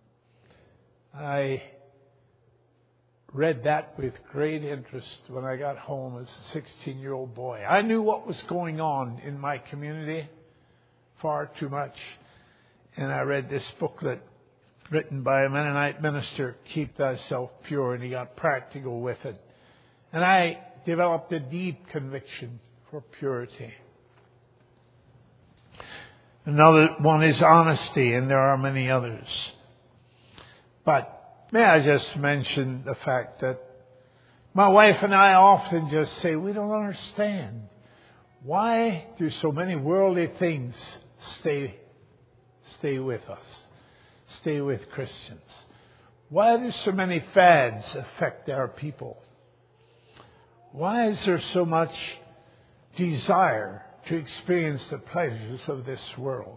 I read that with great interest when I got home as a sixteen-year-old boy. I knew what was going on in my community far too much. And I read this booklet written by a Mennonite minister, "Keep thyself pure," and he got practical with it. And I developed a deep conviction for purity. Another one is honesty, and there are many others. But may I just mention the fact that my wife and I often just say, we don't understand. Why do so many worldly things stay stay with us, stay with Christians? Why do so many fads affect our people? Why is there so much desire to experience the pleasures of this world?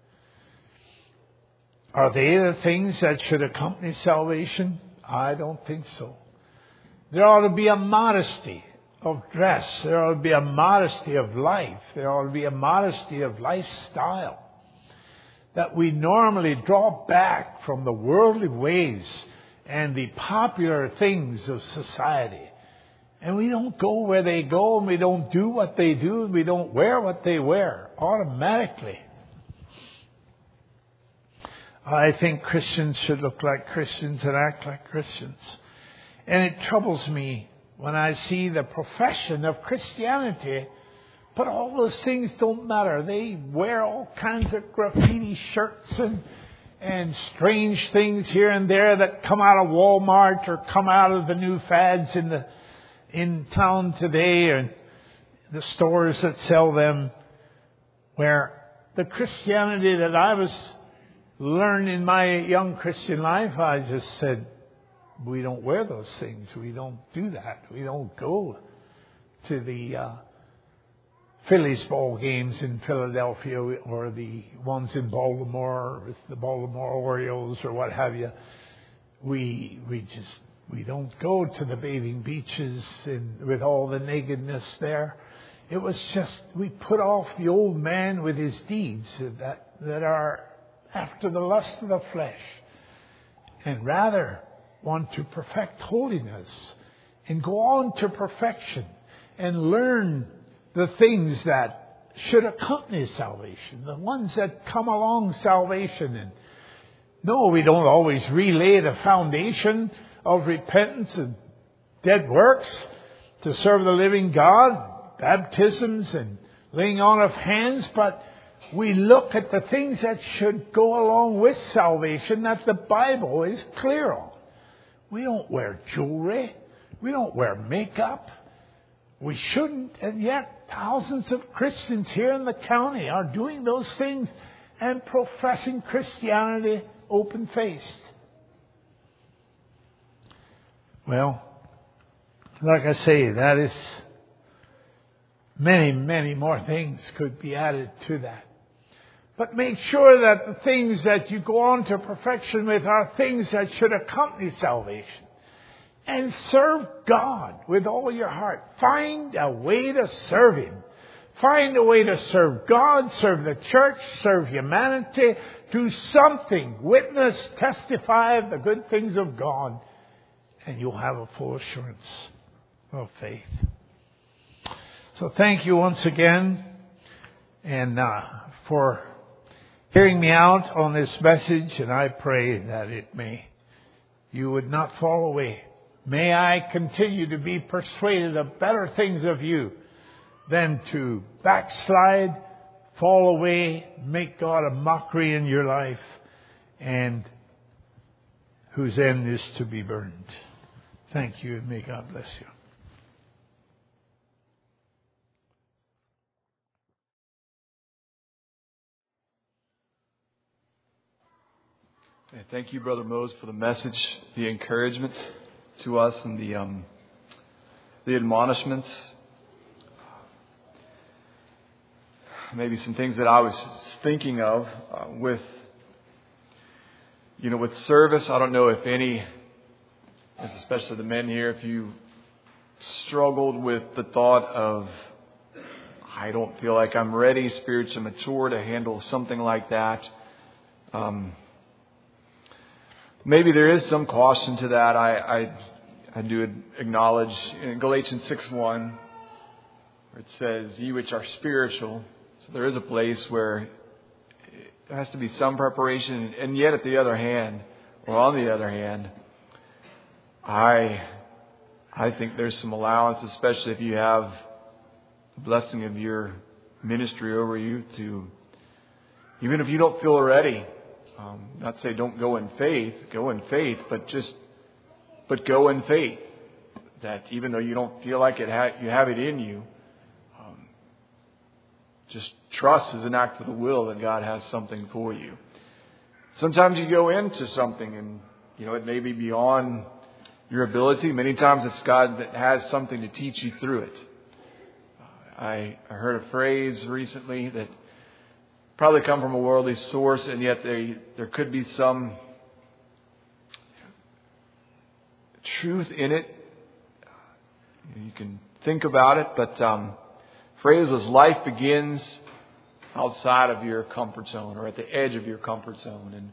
Are they the things that should accompany salvation? I don't think so. There ought to be a modesty of dress. There ought to be a modesty of life. There ought to be a modesty of lifestyle. That we normally draw back from the worldly ways and the popular things of society. And we don't go where they go, and we don't do what they do, and we don't wear what they wear automatically. I think Christians should look like Christians and act like Christians. And it troubles me when I see the profession of Christianity, but all those things don't matter. They wear all kinds of graffiti shirts and and strange things here and there that come out of Walmart or come out of the new fads in the in town today, and the stores that sell them, where the Christianity that I was learned in my young Christian life, I just said, we don't wear those things. We don't do that. We don't go to the uh, Phillies ball games in Philadelphia or the ones in Baltimore with the Baltimore Orioles or what have you. We we just we don't go to the bathing beaches and with all the nakedness there. It was just we put off the old man with his deeds that that are after the lust of the flesh, and rather want to perfect holiness and go on to perfection and learn the things that should accompany salvation, the ones that come along salvation. And no, we don't always relay the foundation of repentance and dead works to serve the living God, baptisms and laying on of hands, but we look at the things that should go along with salvation that the Bible is clear on. We don't wear jewelry. We don't wear makeup. We shouldn't, and yet thousands of Christians here in the county are doing those things and professing Christianity open-faced. Well, like I say, that is many, many more things could be added to that. But make sure that the things that you go on to perfection with are things that should accompany salvation. And serve God with all your heart. Find a way to serve Him. Find a way to serve God, serve the church, serve humanity. Do something. Witness, testify of the good things of God. And you'll have a full assurance of faith. So thank you once again. And uh, for hearing me out on this message. And I pray that it may, you would not fall away. May I continue to be persuaded of better things of you than to backslide, fall away, make God a mockery in your life, and whose end is to be burned. Thank you, and may God bless you. Thank you, Brother Mose, for the message, the encouragement to us, and the um, the admonishments. Maybe some things that I was thinking of uh, with, you know, with service. I don't know if any, especially the men here, if you struggled with the thought of, I don't feel like I'm ready, spiritually mature to handle something like that. Um, Maybe there is some caution to that. I I, I do acknowledge in Galatians six one, where it says, "Ye which are spiritual." So there is a place where there has to be some preparation. And yet, at the other hand, or on the other hand, I I think there's some allowance, especially if you have the blessing of your ministry over you, to, even if you don't feel ready. Um, not say don't go in faith, go in faith, but just, but go in faith. That even though you don't feel like it, ha- you have it in you, um, just trust is an act of the will that God has something for you. Sometimes you go into something and, you know, it may be beyond your ability. Many times it's God that has something to teach you through it. Uh, I, I heard a phrase recently that probably come from a worldly source, and yet they, there could be some truth in it. You can think about it, but um, the phrase was, life begins outside of your comfort zone or at the edge of your comfort zone. And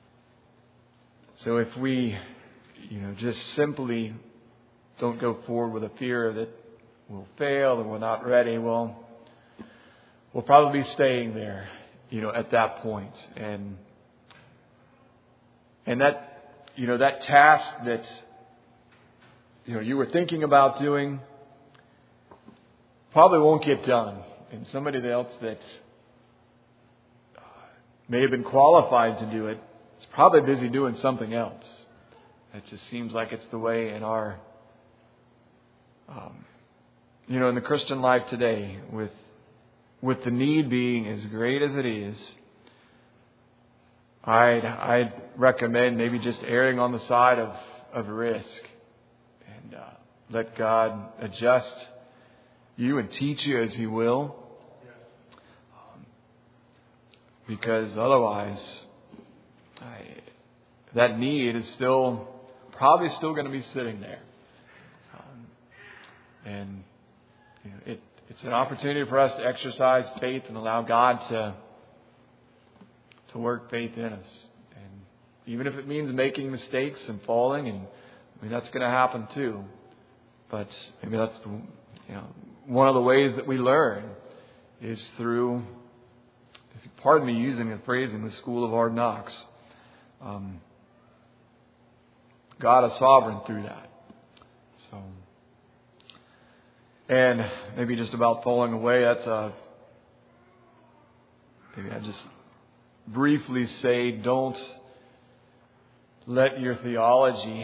so if we, you know, just simply don't go forward with a fear that we'll fail and we're not ready, well, we'll probably be staying there, you know, at that point. And And that, you know, that task that, you know, you were thinking about doing probably won't get done. And somebody else that may have been qualified to do it is probably busy doing something else. It just seems like it's the way in our, um, you know, in the Christian life today, with with the need being as great as it is, I'd I'd recommend maybe just erring on the side of, of risk and uh, let God adjust you and teach you as He will. Um, because otherwise, I, that need is still probably still going to be sitting there. Um, and you know, it, it's an opportunity for us to exercise faith and allow God to to work faith in us. And even if it means making mistakes and falling, and I mean that's going to happen too. But maybe that's the, you know one of the ways that we learn is through, if you pardon me using the phrasing, the school of hard knocks. Um, God is sovereign through that. So, and maybe just about falling away. That's a maybe I just briefly say, don't let your theology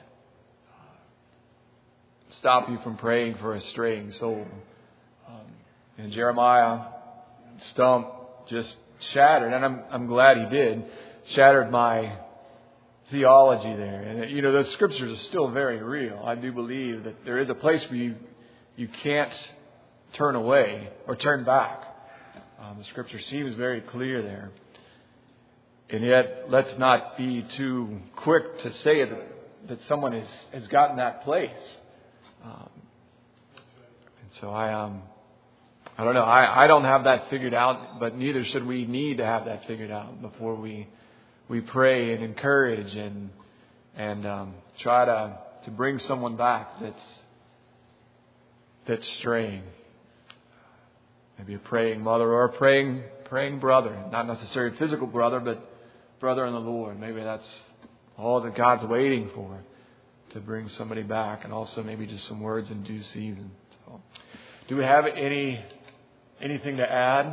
stop you from praying for a straying soul. Um, and Jeremiah Stump just shattered, and I'm I'm glad he did, shattered my theology there. And you know, those scriptures are still very real. I do believe that there is a place where you you can't turn away or turn back. Um, the scripture seems very clear there. And yet, let's not be too quick to say that, that someone has, has gotten that place. Um, and so I um I don't know. I, I don't have that figured out, but neither should we need to have that figured out before we we pray and encourage and and um, try to, to bring someone back that's that's straying. Maybe a praying mother or a praying praying brother, not necessarily a physical brother, but brother in the Lord. Maybe that's all that God's waiting for, to bring somebody back, and also maybe just some words in due season. So, do we have any anything to add?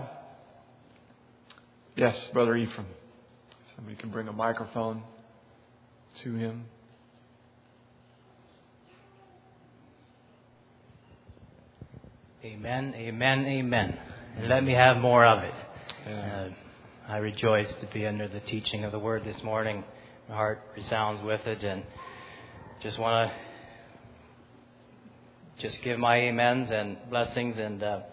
Yes, Brother Ephraim. If somebody can bring a microphone to him. Amen, amen, amen. And let me have more of it. Yeah. Uh, I rejoice to be under the teaching of the Word this morning. My heart resounds with it, and just want to just give my amens and blessings. And uh,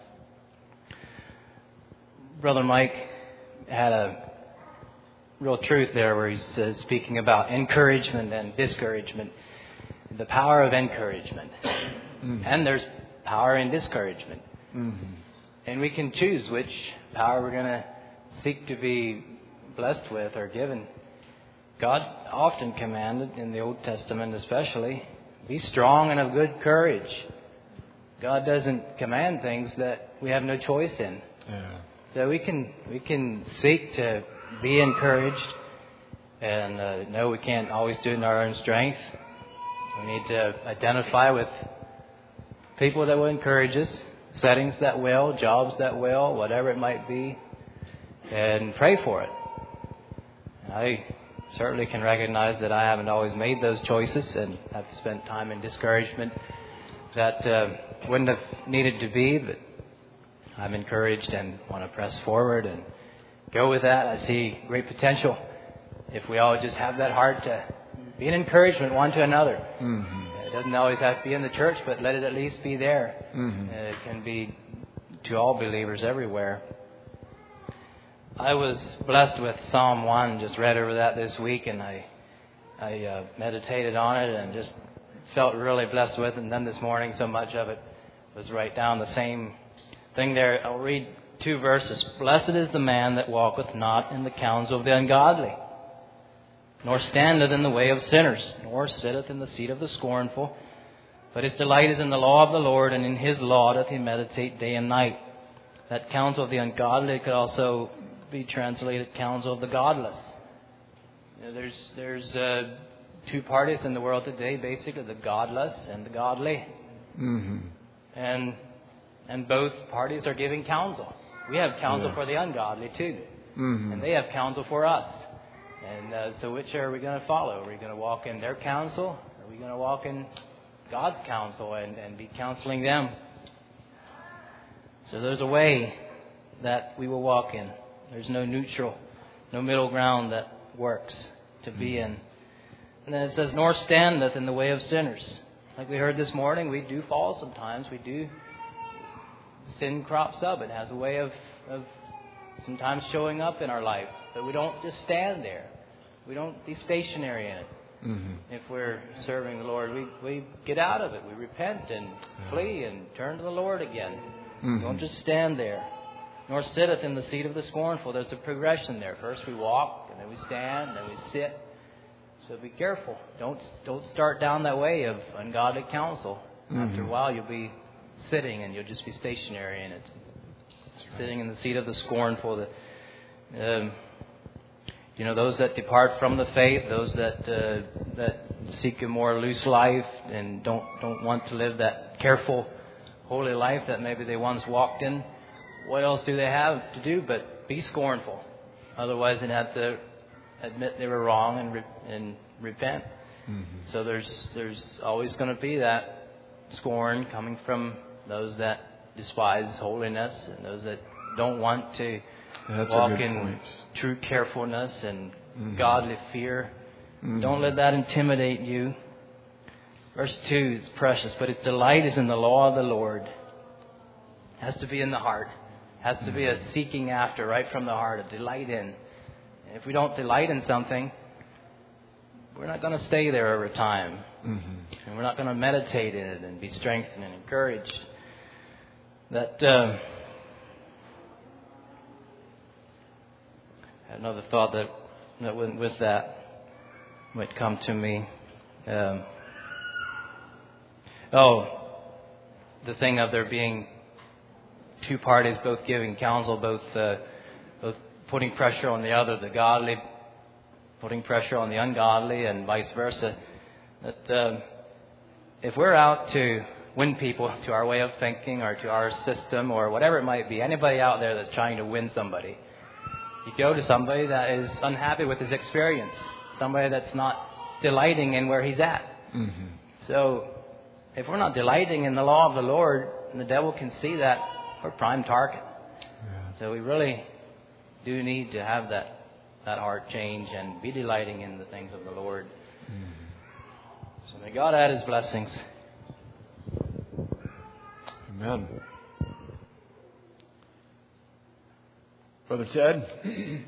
Brother Mike had a real truth there where he's uh, speaking about encouragement and discouragement, the power of encouragement. Mm-hmm. And there's power in discouragement. Mm-hmm. And we can choose which power we're going to seek to be blessed with or given. God often commanded, in the Old Testament especially, be strong and of good courage. God doesn't command things that we have no choice in. Yeah. So we can we can seek to be encouraged, and uh, know we can't always do it in our own strength. We need to identify with people that will encourage us, settings that will, jobs that will, whatever it might be, and pray for it. I certainly can recognize that I haven't always made those choices and have spent time in discouragement that uh, wouldn't have needed to be, but I'm encouraged and want to press forward and go with that. I see great potential if we all just have that heart to be an encouragement one to another. Mm-hmm. It doesn't always have to be in the church, but let it at least be there. Mm-hmm. Uh, it can be to all believers everywhere. I was blessed with Psalm one, just read over that this week, and I I uh, meditated on it and just felt really blessed with it. And then this morning, so much of it was right down the same thing there. I'll read two verses. Blessed is the man that walketh not in the counsel of the ungodly, nor standeth in the way of sinners, nor sitteth in the seat of the scornful. But his delight is in the law of the Lord, and in his law doth he meditate day and night. That counsel of the ungodly could also be translated counsel of the godless. You know, there's there's uh, two parties in the world today, basically the godless and the godly, Mm-hmm. and and both parties are giving counsel. We have counsel Yes. for the ungodly too, Mm-hmm. and they have counsel for us. And uh, so, which are we going to follow? Are we going to walk in their counsel? Or are we going to walk in God's counsel and, and be counseling them? So there's a way that we will walk in. There's no neutral, no middle ground that works to be in. And then it says, nor standeth in the way of sinners. Like we heard this morning, we do fall sometimes. We do. Sin crops up. It has a way of, of sometimes showing up in our life. But we don't just stand there. We don't be stationary in it. Mm-hmm. If we're serving the Lord, we, we get out of it. We repent and flee and turn to the Lord again. Mm-hmm. Don't just stand there. Nor sitteth in the seat of the scornful. There's a progression there. First we walk, and then we stand, and then we sit. So be careful. Don't don't start down that way of ungodly counsel. Mm-hmm. After a while, you'll be sitting, and you'll just be stationary in it. Right. Sitting in the seat of the scornful. The, um, you know, those that depart from the faith, those that uh, that seek a more loose life and don't don't want to live that careful, holy life that maybe they once walked in. What else do they have to do but be scornful? Otherwise, they'd have to admit they were wrong and re- and repent. Mm-hmm. So there's there's always going to be that scorn coming from those that despise holiness and those that don't want to That's walk a good in point. true carefulness and Mm-hmm. godly fear. Mm-hmm. Don't let that intimidate you. Verse two is precious, but its delight is in the law of the Lord. It has to be in the heart. It has to be a seeking after right from the heart, a delight in. And if we don't delight in something, we're not going to stay there over time. Mm-hmm. And we're not going to meditate in it and be strengthened and encouraged. That uh, I had another thought that, that went with that might come to me. Um, oh, the thing of there being two parties both giving counsel, both uh, both putting pressure on the other, the godly putting pressure on the ungodly, and vice versa. That uh, if we're out to win people to our way of thinking or to our system or whatever it might be, anybody out there that's trying to win somebody, you go to somebody that is unhappy with his experience, somebody that's not delighting in where he's at. Mm-hmm. So if we're not delighting in the law of the Lord, and the devil can see that, we're prime target. Yeah. So we really do need to have that, that heart change and be delighting in the things of the Lord. Mm-hmm. So may God add His blessings. Amen. Brother Ted?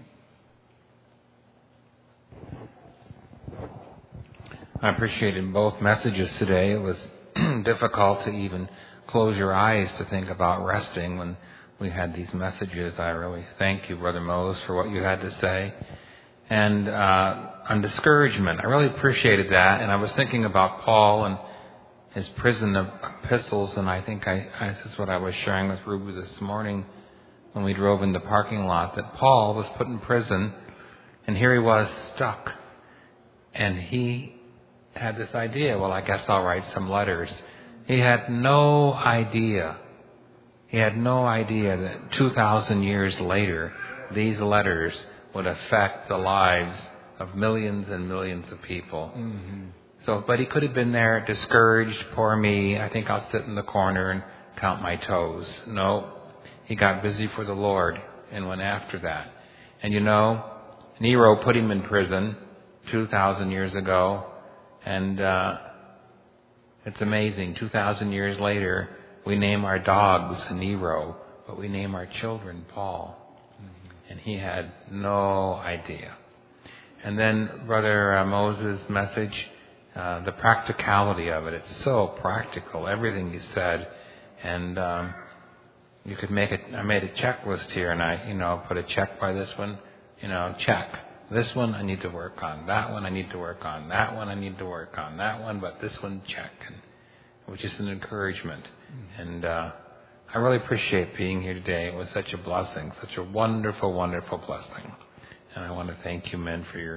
I appreciated both messages today. It was difficult to even close your eyes to think about resting when we had these messages. I really thank you, Brother Mose, for what you had to say. And uh, on discouragement, I really appreciated that. And I was thinking about Paul and his prison epistles, and I think I, I, this is what I was sharing with Ruby this morning when we drove in the parking lot, that Paul was put in prison, and here he was stuck. And he had this idea, well, I guess I'll write some letters. He had no idea. He had no idea that two thousand years later, these letters would affect the lives of millions and millions of people. Mm-hmm. So, but he could have been there discouraged, poor me, I think I'll sit in the corner and count my toes. No, he got busy for the Lord and went after that. And you know, Nero put him in prison two thousand years ago, and uh, it's amazing. two thousand years later, we name our dogs Nero, but we name our children Paul. Mm-hmm. And he had no idea. And then Brother uh, Moses' message, uh, the practicality of it. It's so practical, everything he said. And um, you could make it, I made a checklist here, and I, you know, put a check by this one, you know, check. This one I need to work on. That one I need to work on. That one I need to work on. That one, but this one, check. And, which is an encouragement. Mm-hmm. And uh, I really appreciate being here today. It was such a blessing, such a wonderful, wonderful blessing. And I want to thank you, men, for your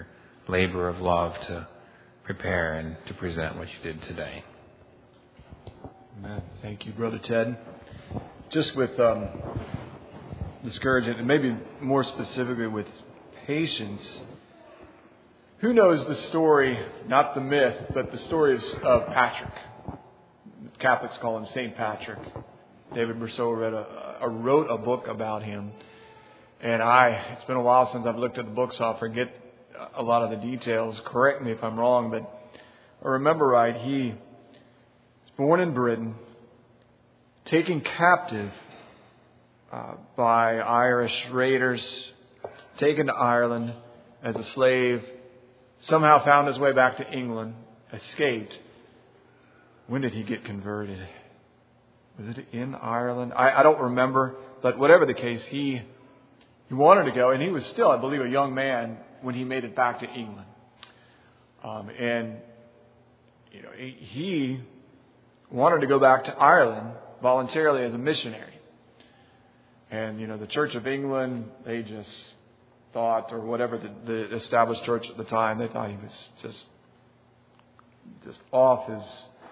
labor of love to prepare and to present what you did today. Amen. Thank you, Brother Ted. Just with um, discouragement, and maybe more specifically with patience, who knows the story, not the myth, but the story of Patrick? The Catholics call him Saint Patrick. David Brousseau read a, a, wrote a book about him. And I, it's been a while since I've looked at the book, so I'll forget a lot of the details. Correct me if I'm wrong, but I remember right, he was born in Britain, taken captive uh, by Irish raiders, taken to Ireland as a slave, somehow found his way back to England, escaped. When did he get converted? Was it in Ireland? I, I don't remember, but whatever the case, he he wanted to go, and he was still, I believe, a young man when he made it back to England. Um, and you know, he, he wanted to go back to Ireland voluntarily as a missionary. And you know, the Church of England, they just thought, or whatever the, the established church at the time, they thought he was just just off his,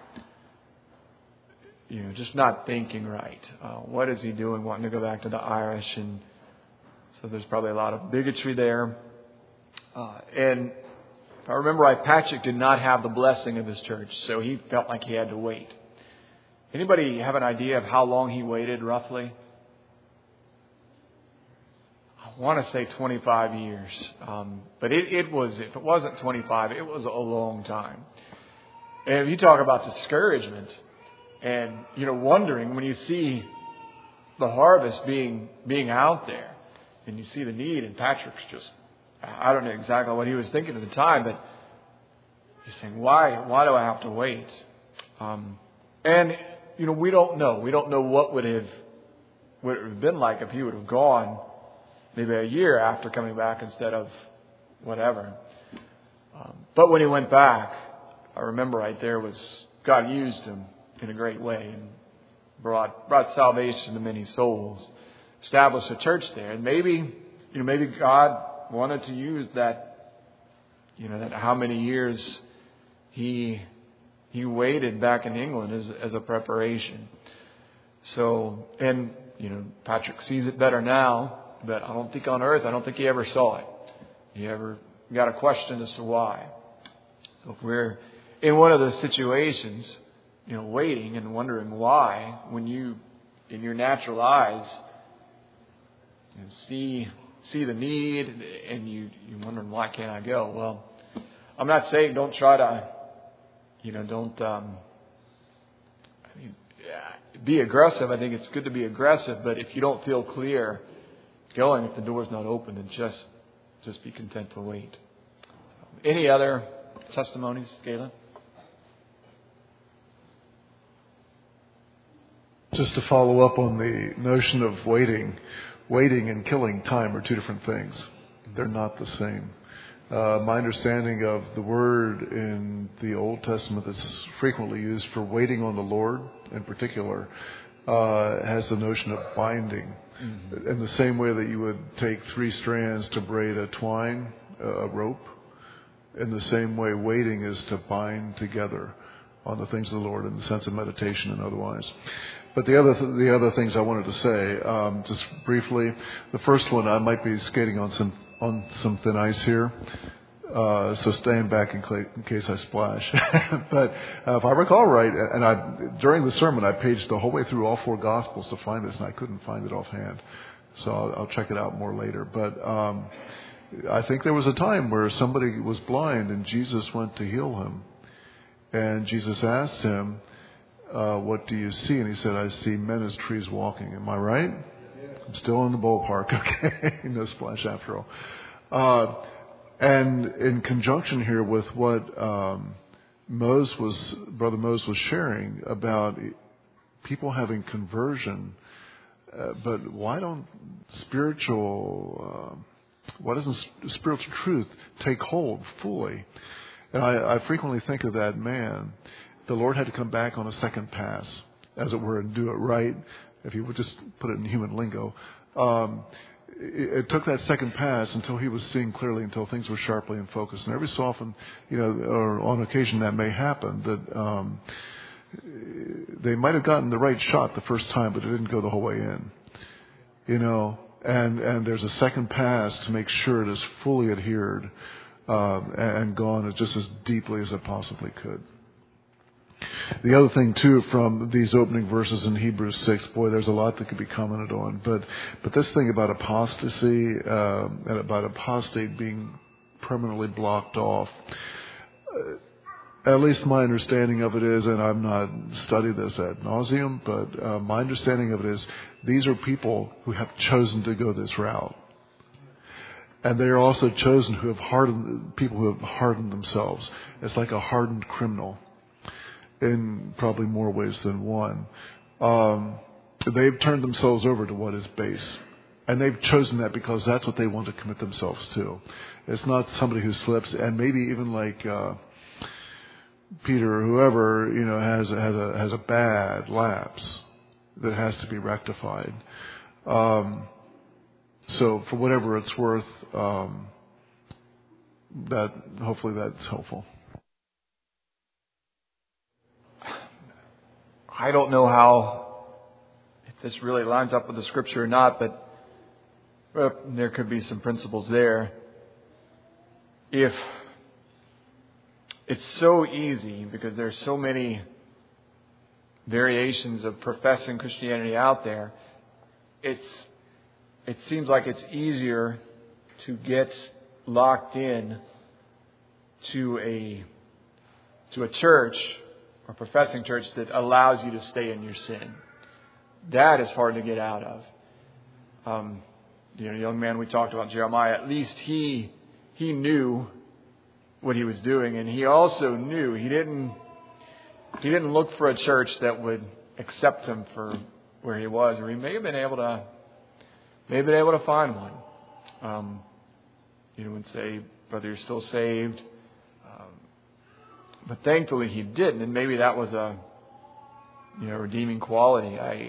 you know, just not thinking right. Uh, what is he doing, wanting to go back to the Irish? And so there's probably a lot of bigotry there. Uh, and if I remember right, Patrick did not have the blessing of his church, so he felt like he had to wait. Anybody have an idea of how long he waited, roughly? I want to say twenty-five years. Um, but it, it was, if it wasn't twenty-five, it was a long time. And if you talk about discouragement and, you know, wondering when you see the harvest being being out there and you see the need, and Patrick's just, I don't know exactly what he was thinking at the time, but he's saying, why, why do I have to wait? Um, and, you know, we don't know. We don't know what would have, would it have been like if he would have gone maybe a year after coming back instead of whatever. Um, but when he went back, I remember right there was God used him in a great way and brought brought salvation to many souls, established a church there, and maybe you know maybe God wanted to use that, you know, that how many years he he waited back in England as as a preparation. So, and you know, Patrick sees it better now, but I don't think on earth, I don't think he ever saw it. He ever got a question as to why. So if we're in one of those situations, you know, waiting and wondering why, when you, in your natural eyes, you know, see see the need and you you wondering why can't I go? Well, I'm not saying don't try to, you know, don't um, I mean, be aggressive. I think it's good to be aggressive, but if you don't feel clear going, if the door's not open, then just just be content to wait. So, any other testimonies, Galen? Just to follow up on the notion of waiting, waiting and killing time are two different things. They're not the same. Uh, my understanding of the word in the Old Testament that's frequently used for waiting on the Lord in particular uh, has the notion of binding. Mm-hmm. In the same way that you would take three strands to braid a twine, a rope, in the same way waiting is to bind together on the things of the Lord in the sense of meditation and otherwise. But the other th- the other things I wanted to say, um, just briefly, the first one, I might be skating on some on some thin ice here, uh, so stand back in, cl- in case I splash. But uh, if I recall right, and I during the sermon I paged the whole way through all four Gospels to find this, and I couldn't find it offhand, so I'll, I'll check it out more later. But um, I think there was a time where somebody was blind and Jesus went to heal him, and Jesus asked him, Uh, what do you see? And he said, I see men as trees walking. Am I right? Yeah. I'm still in the ballpark. Okay. No splash after all. Uh, and in conjunction here with what um, Mose was, Brother Mose was sharing about people having conversion, uh, but why don't spiritual, uh, why doesn't spiritual truth take hold fully? And I, I frequently think of that man. The Lord had to come back on a second pass, as it were, and do it right, if you would just put it in human lingo. Um, it, it took that second pass until he was seeing clearly, until things were sharply in focus. And every so often, you know, or on occasion that may happen, that um, they might have gotten the right shot the first time, but it didn't go the whole way in. You know, and, and there's a second pass to make sure it is fully adhered um, and gone just as deeply as it possibly could. The other thing, too, from these opening verses in Hebrews six, boy, there's a lot that could be commented on. But but this thing about apostasy um, and about apostate being permanently blocked off, uh, at least my understanding of it is, and I've not studied this ad nauseum, but uh, my understanding of it is these are people who have chosen to go this route. And they are also chosen who have hardened, people who have hardened themselves. It's like a hardened criminal in probably more ways than one. Um, they've turned themselves over to what is base. And they've chosen that because that's what they want to commit themselves to. It's not somebody who slips, and maybe even like uh, Peter or whoever, you know, has has a has a bad lapse that has to be rectified. Um, so for whatever it's worth, um, that hopefully that's helpful. I don't know how, if this really lines up with the Scripture or not, but well, there could be some principles there. If it's so easy, because there's so many variations of professing Christianity out there, it's it seems like it's easier to get locked in to a to a church or professing church that allows you to stay in your sin. That is hard to get out of. Um, you know, the young man we talked about, Jeremiah, at least he he knew what he was doing, and he also knew he didn't he didn't look for a church that would accept him for where he was, or he may have been able to may have been able to find one. Um, you know, would say, "Brother, you're still saved." But thankfully he didn't, and maybe that was a you know redeeming quality. I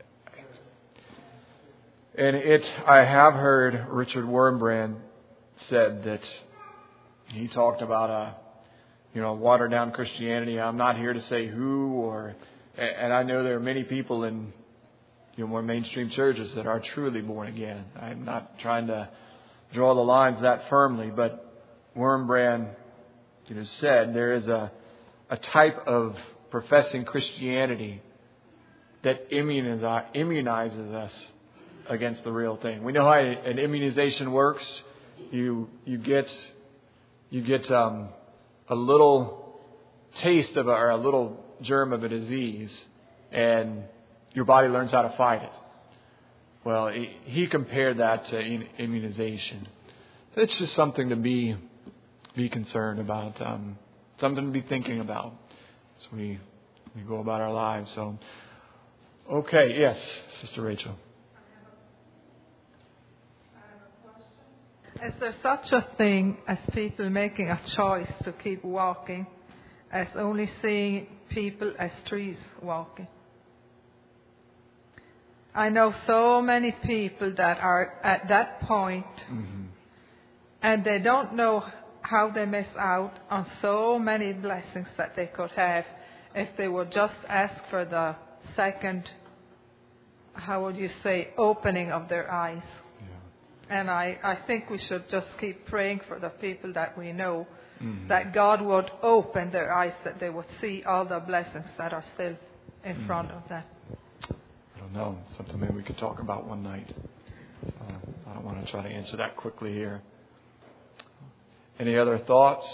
and it I have heard Richard Wurmbrand said that he talked about a you know watered down Christianity. I'm not here to say who or and I know there are many people in you know more mainstream churches that are truly born again. I'm not trying to draw the lines that firmly, but Wurmbrand You know, said there is a a type of professing Christianity that immunize, immunizes us against the real thing. We know how an immunization works. You you get you get um, a little taste of a, or a little germ of a disease, and your body learns how to fight it. Well, he, he compared that to immunization. So it's just something to be. Be concerned about, um, something to be thinking about as we we go about our lives. So, okay, yes, Sister Rachel. Is there such a thing as people making a choice to keep walking, as only seeing people as trees walking? I know so many people that are at that point, mm-hmm. and they don't know how they miss out on so many blessings that they could have if they would just ask for the second, how would you say, opening of their eyes. Yeah. And I, I think we should just keep praying for the people that we know, mm-hmm. that God would open their eyes, that they would see all the blessings that are still in mm-hmm. front of them. I don't know. Something maybe we could talk about one night. Uh, I don't want to try to answer that quickly here. Any other thoughts?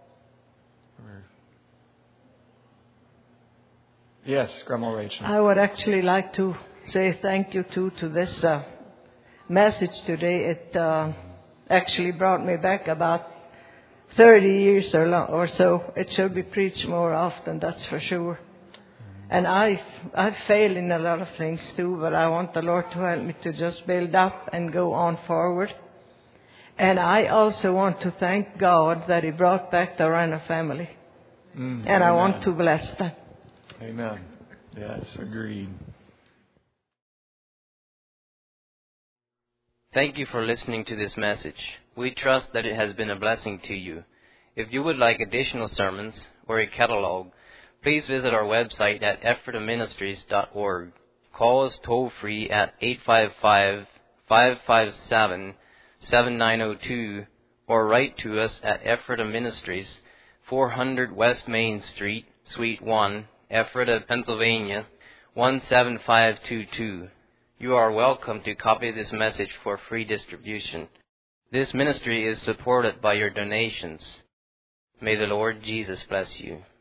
Yes, Grandma Rachel. I would actually like to say thank you too to this uh, message today. It uh, actually brought me back about thirty years or, long, or so. It should be preached more often, that's for sure. And I I fail in a lot of things too, but I want the Lord to help me to just build up and go on forward. And I also want to thank God that He brought back the Rana family. Mm, and amen. I want to bless them. Amen. Yes, agreed. Thank you for listening to this message. We trust that it has been a blessing to you. If you would like additional sermons or a catalog, please visit our website at ephrata ministries dot org. Call us toll-free at eight five five, five five seven, seven nine zero two or write to us at Ephrata Ministries, four hundred West Main Street, Suite one, Ephrata, Pennsylvania, one seven five two two. You are welcome to copy this message for free distribution. This ministry is supported by your donations. May the Lord Jesus bless you.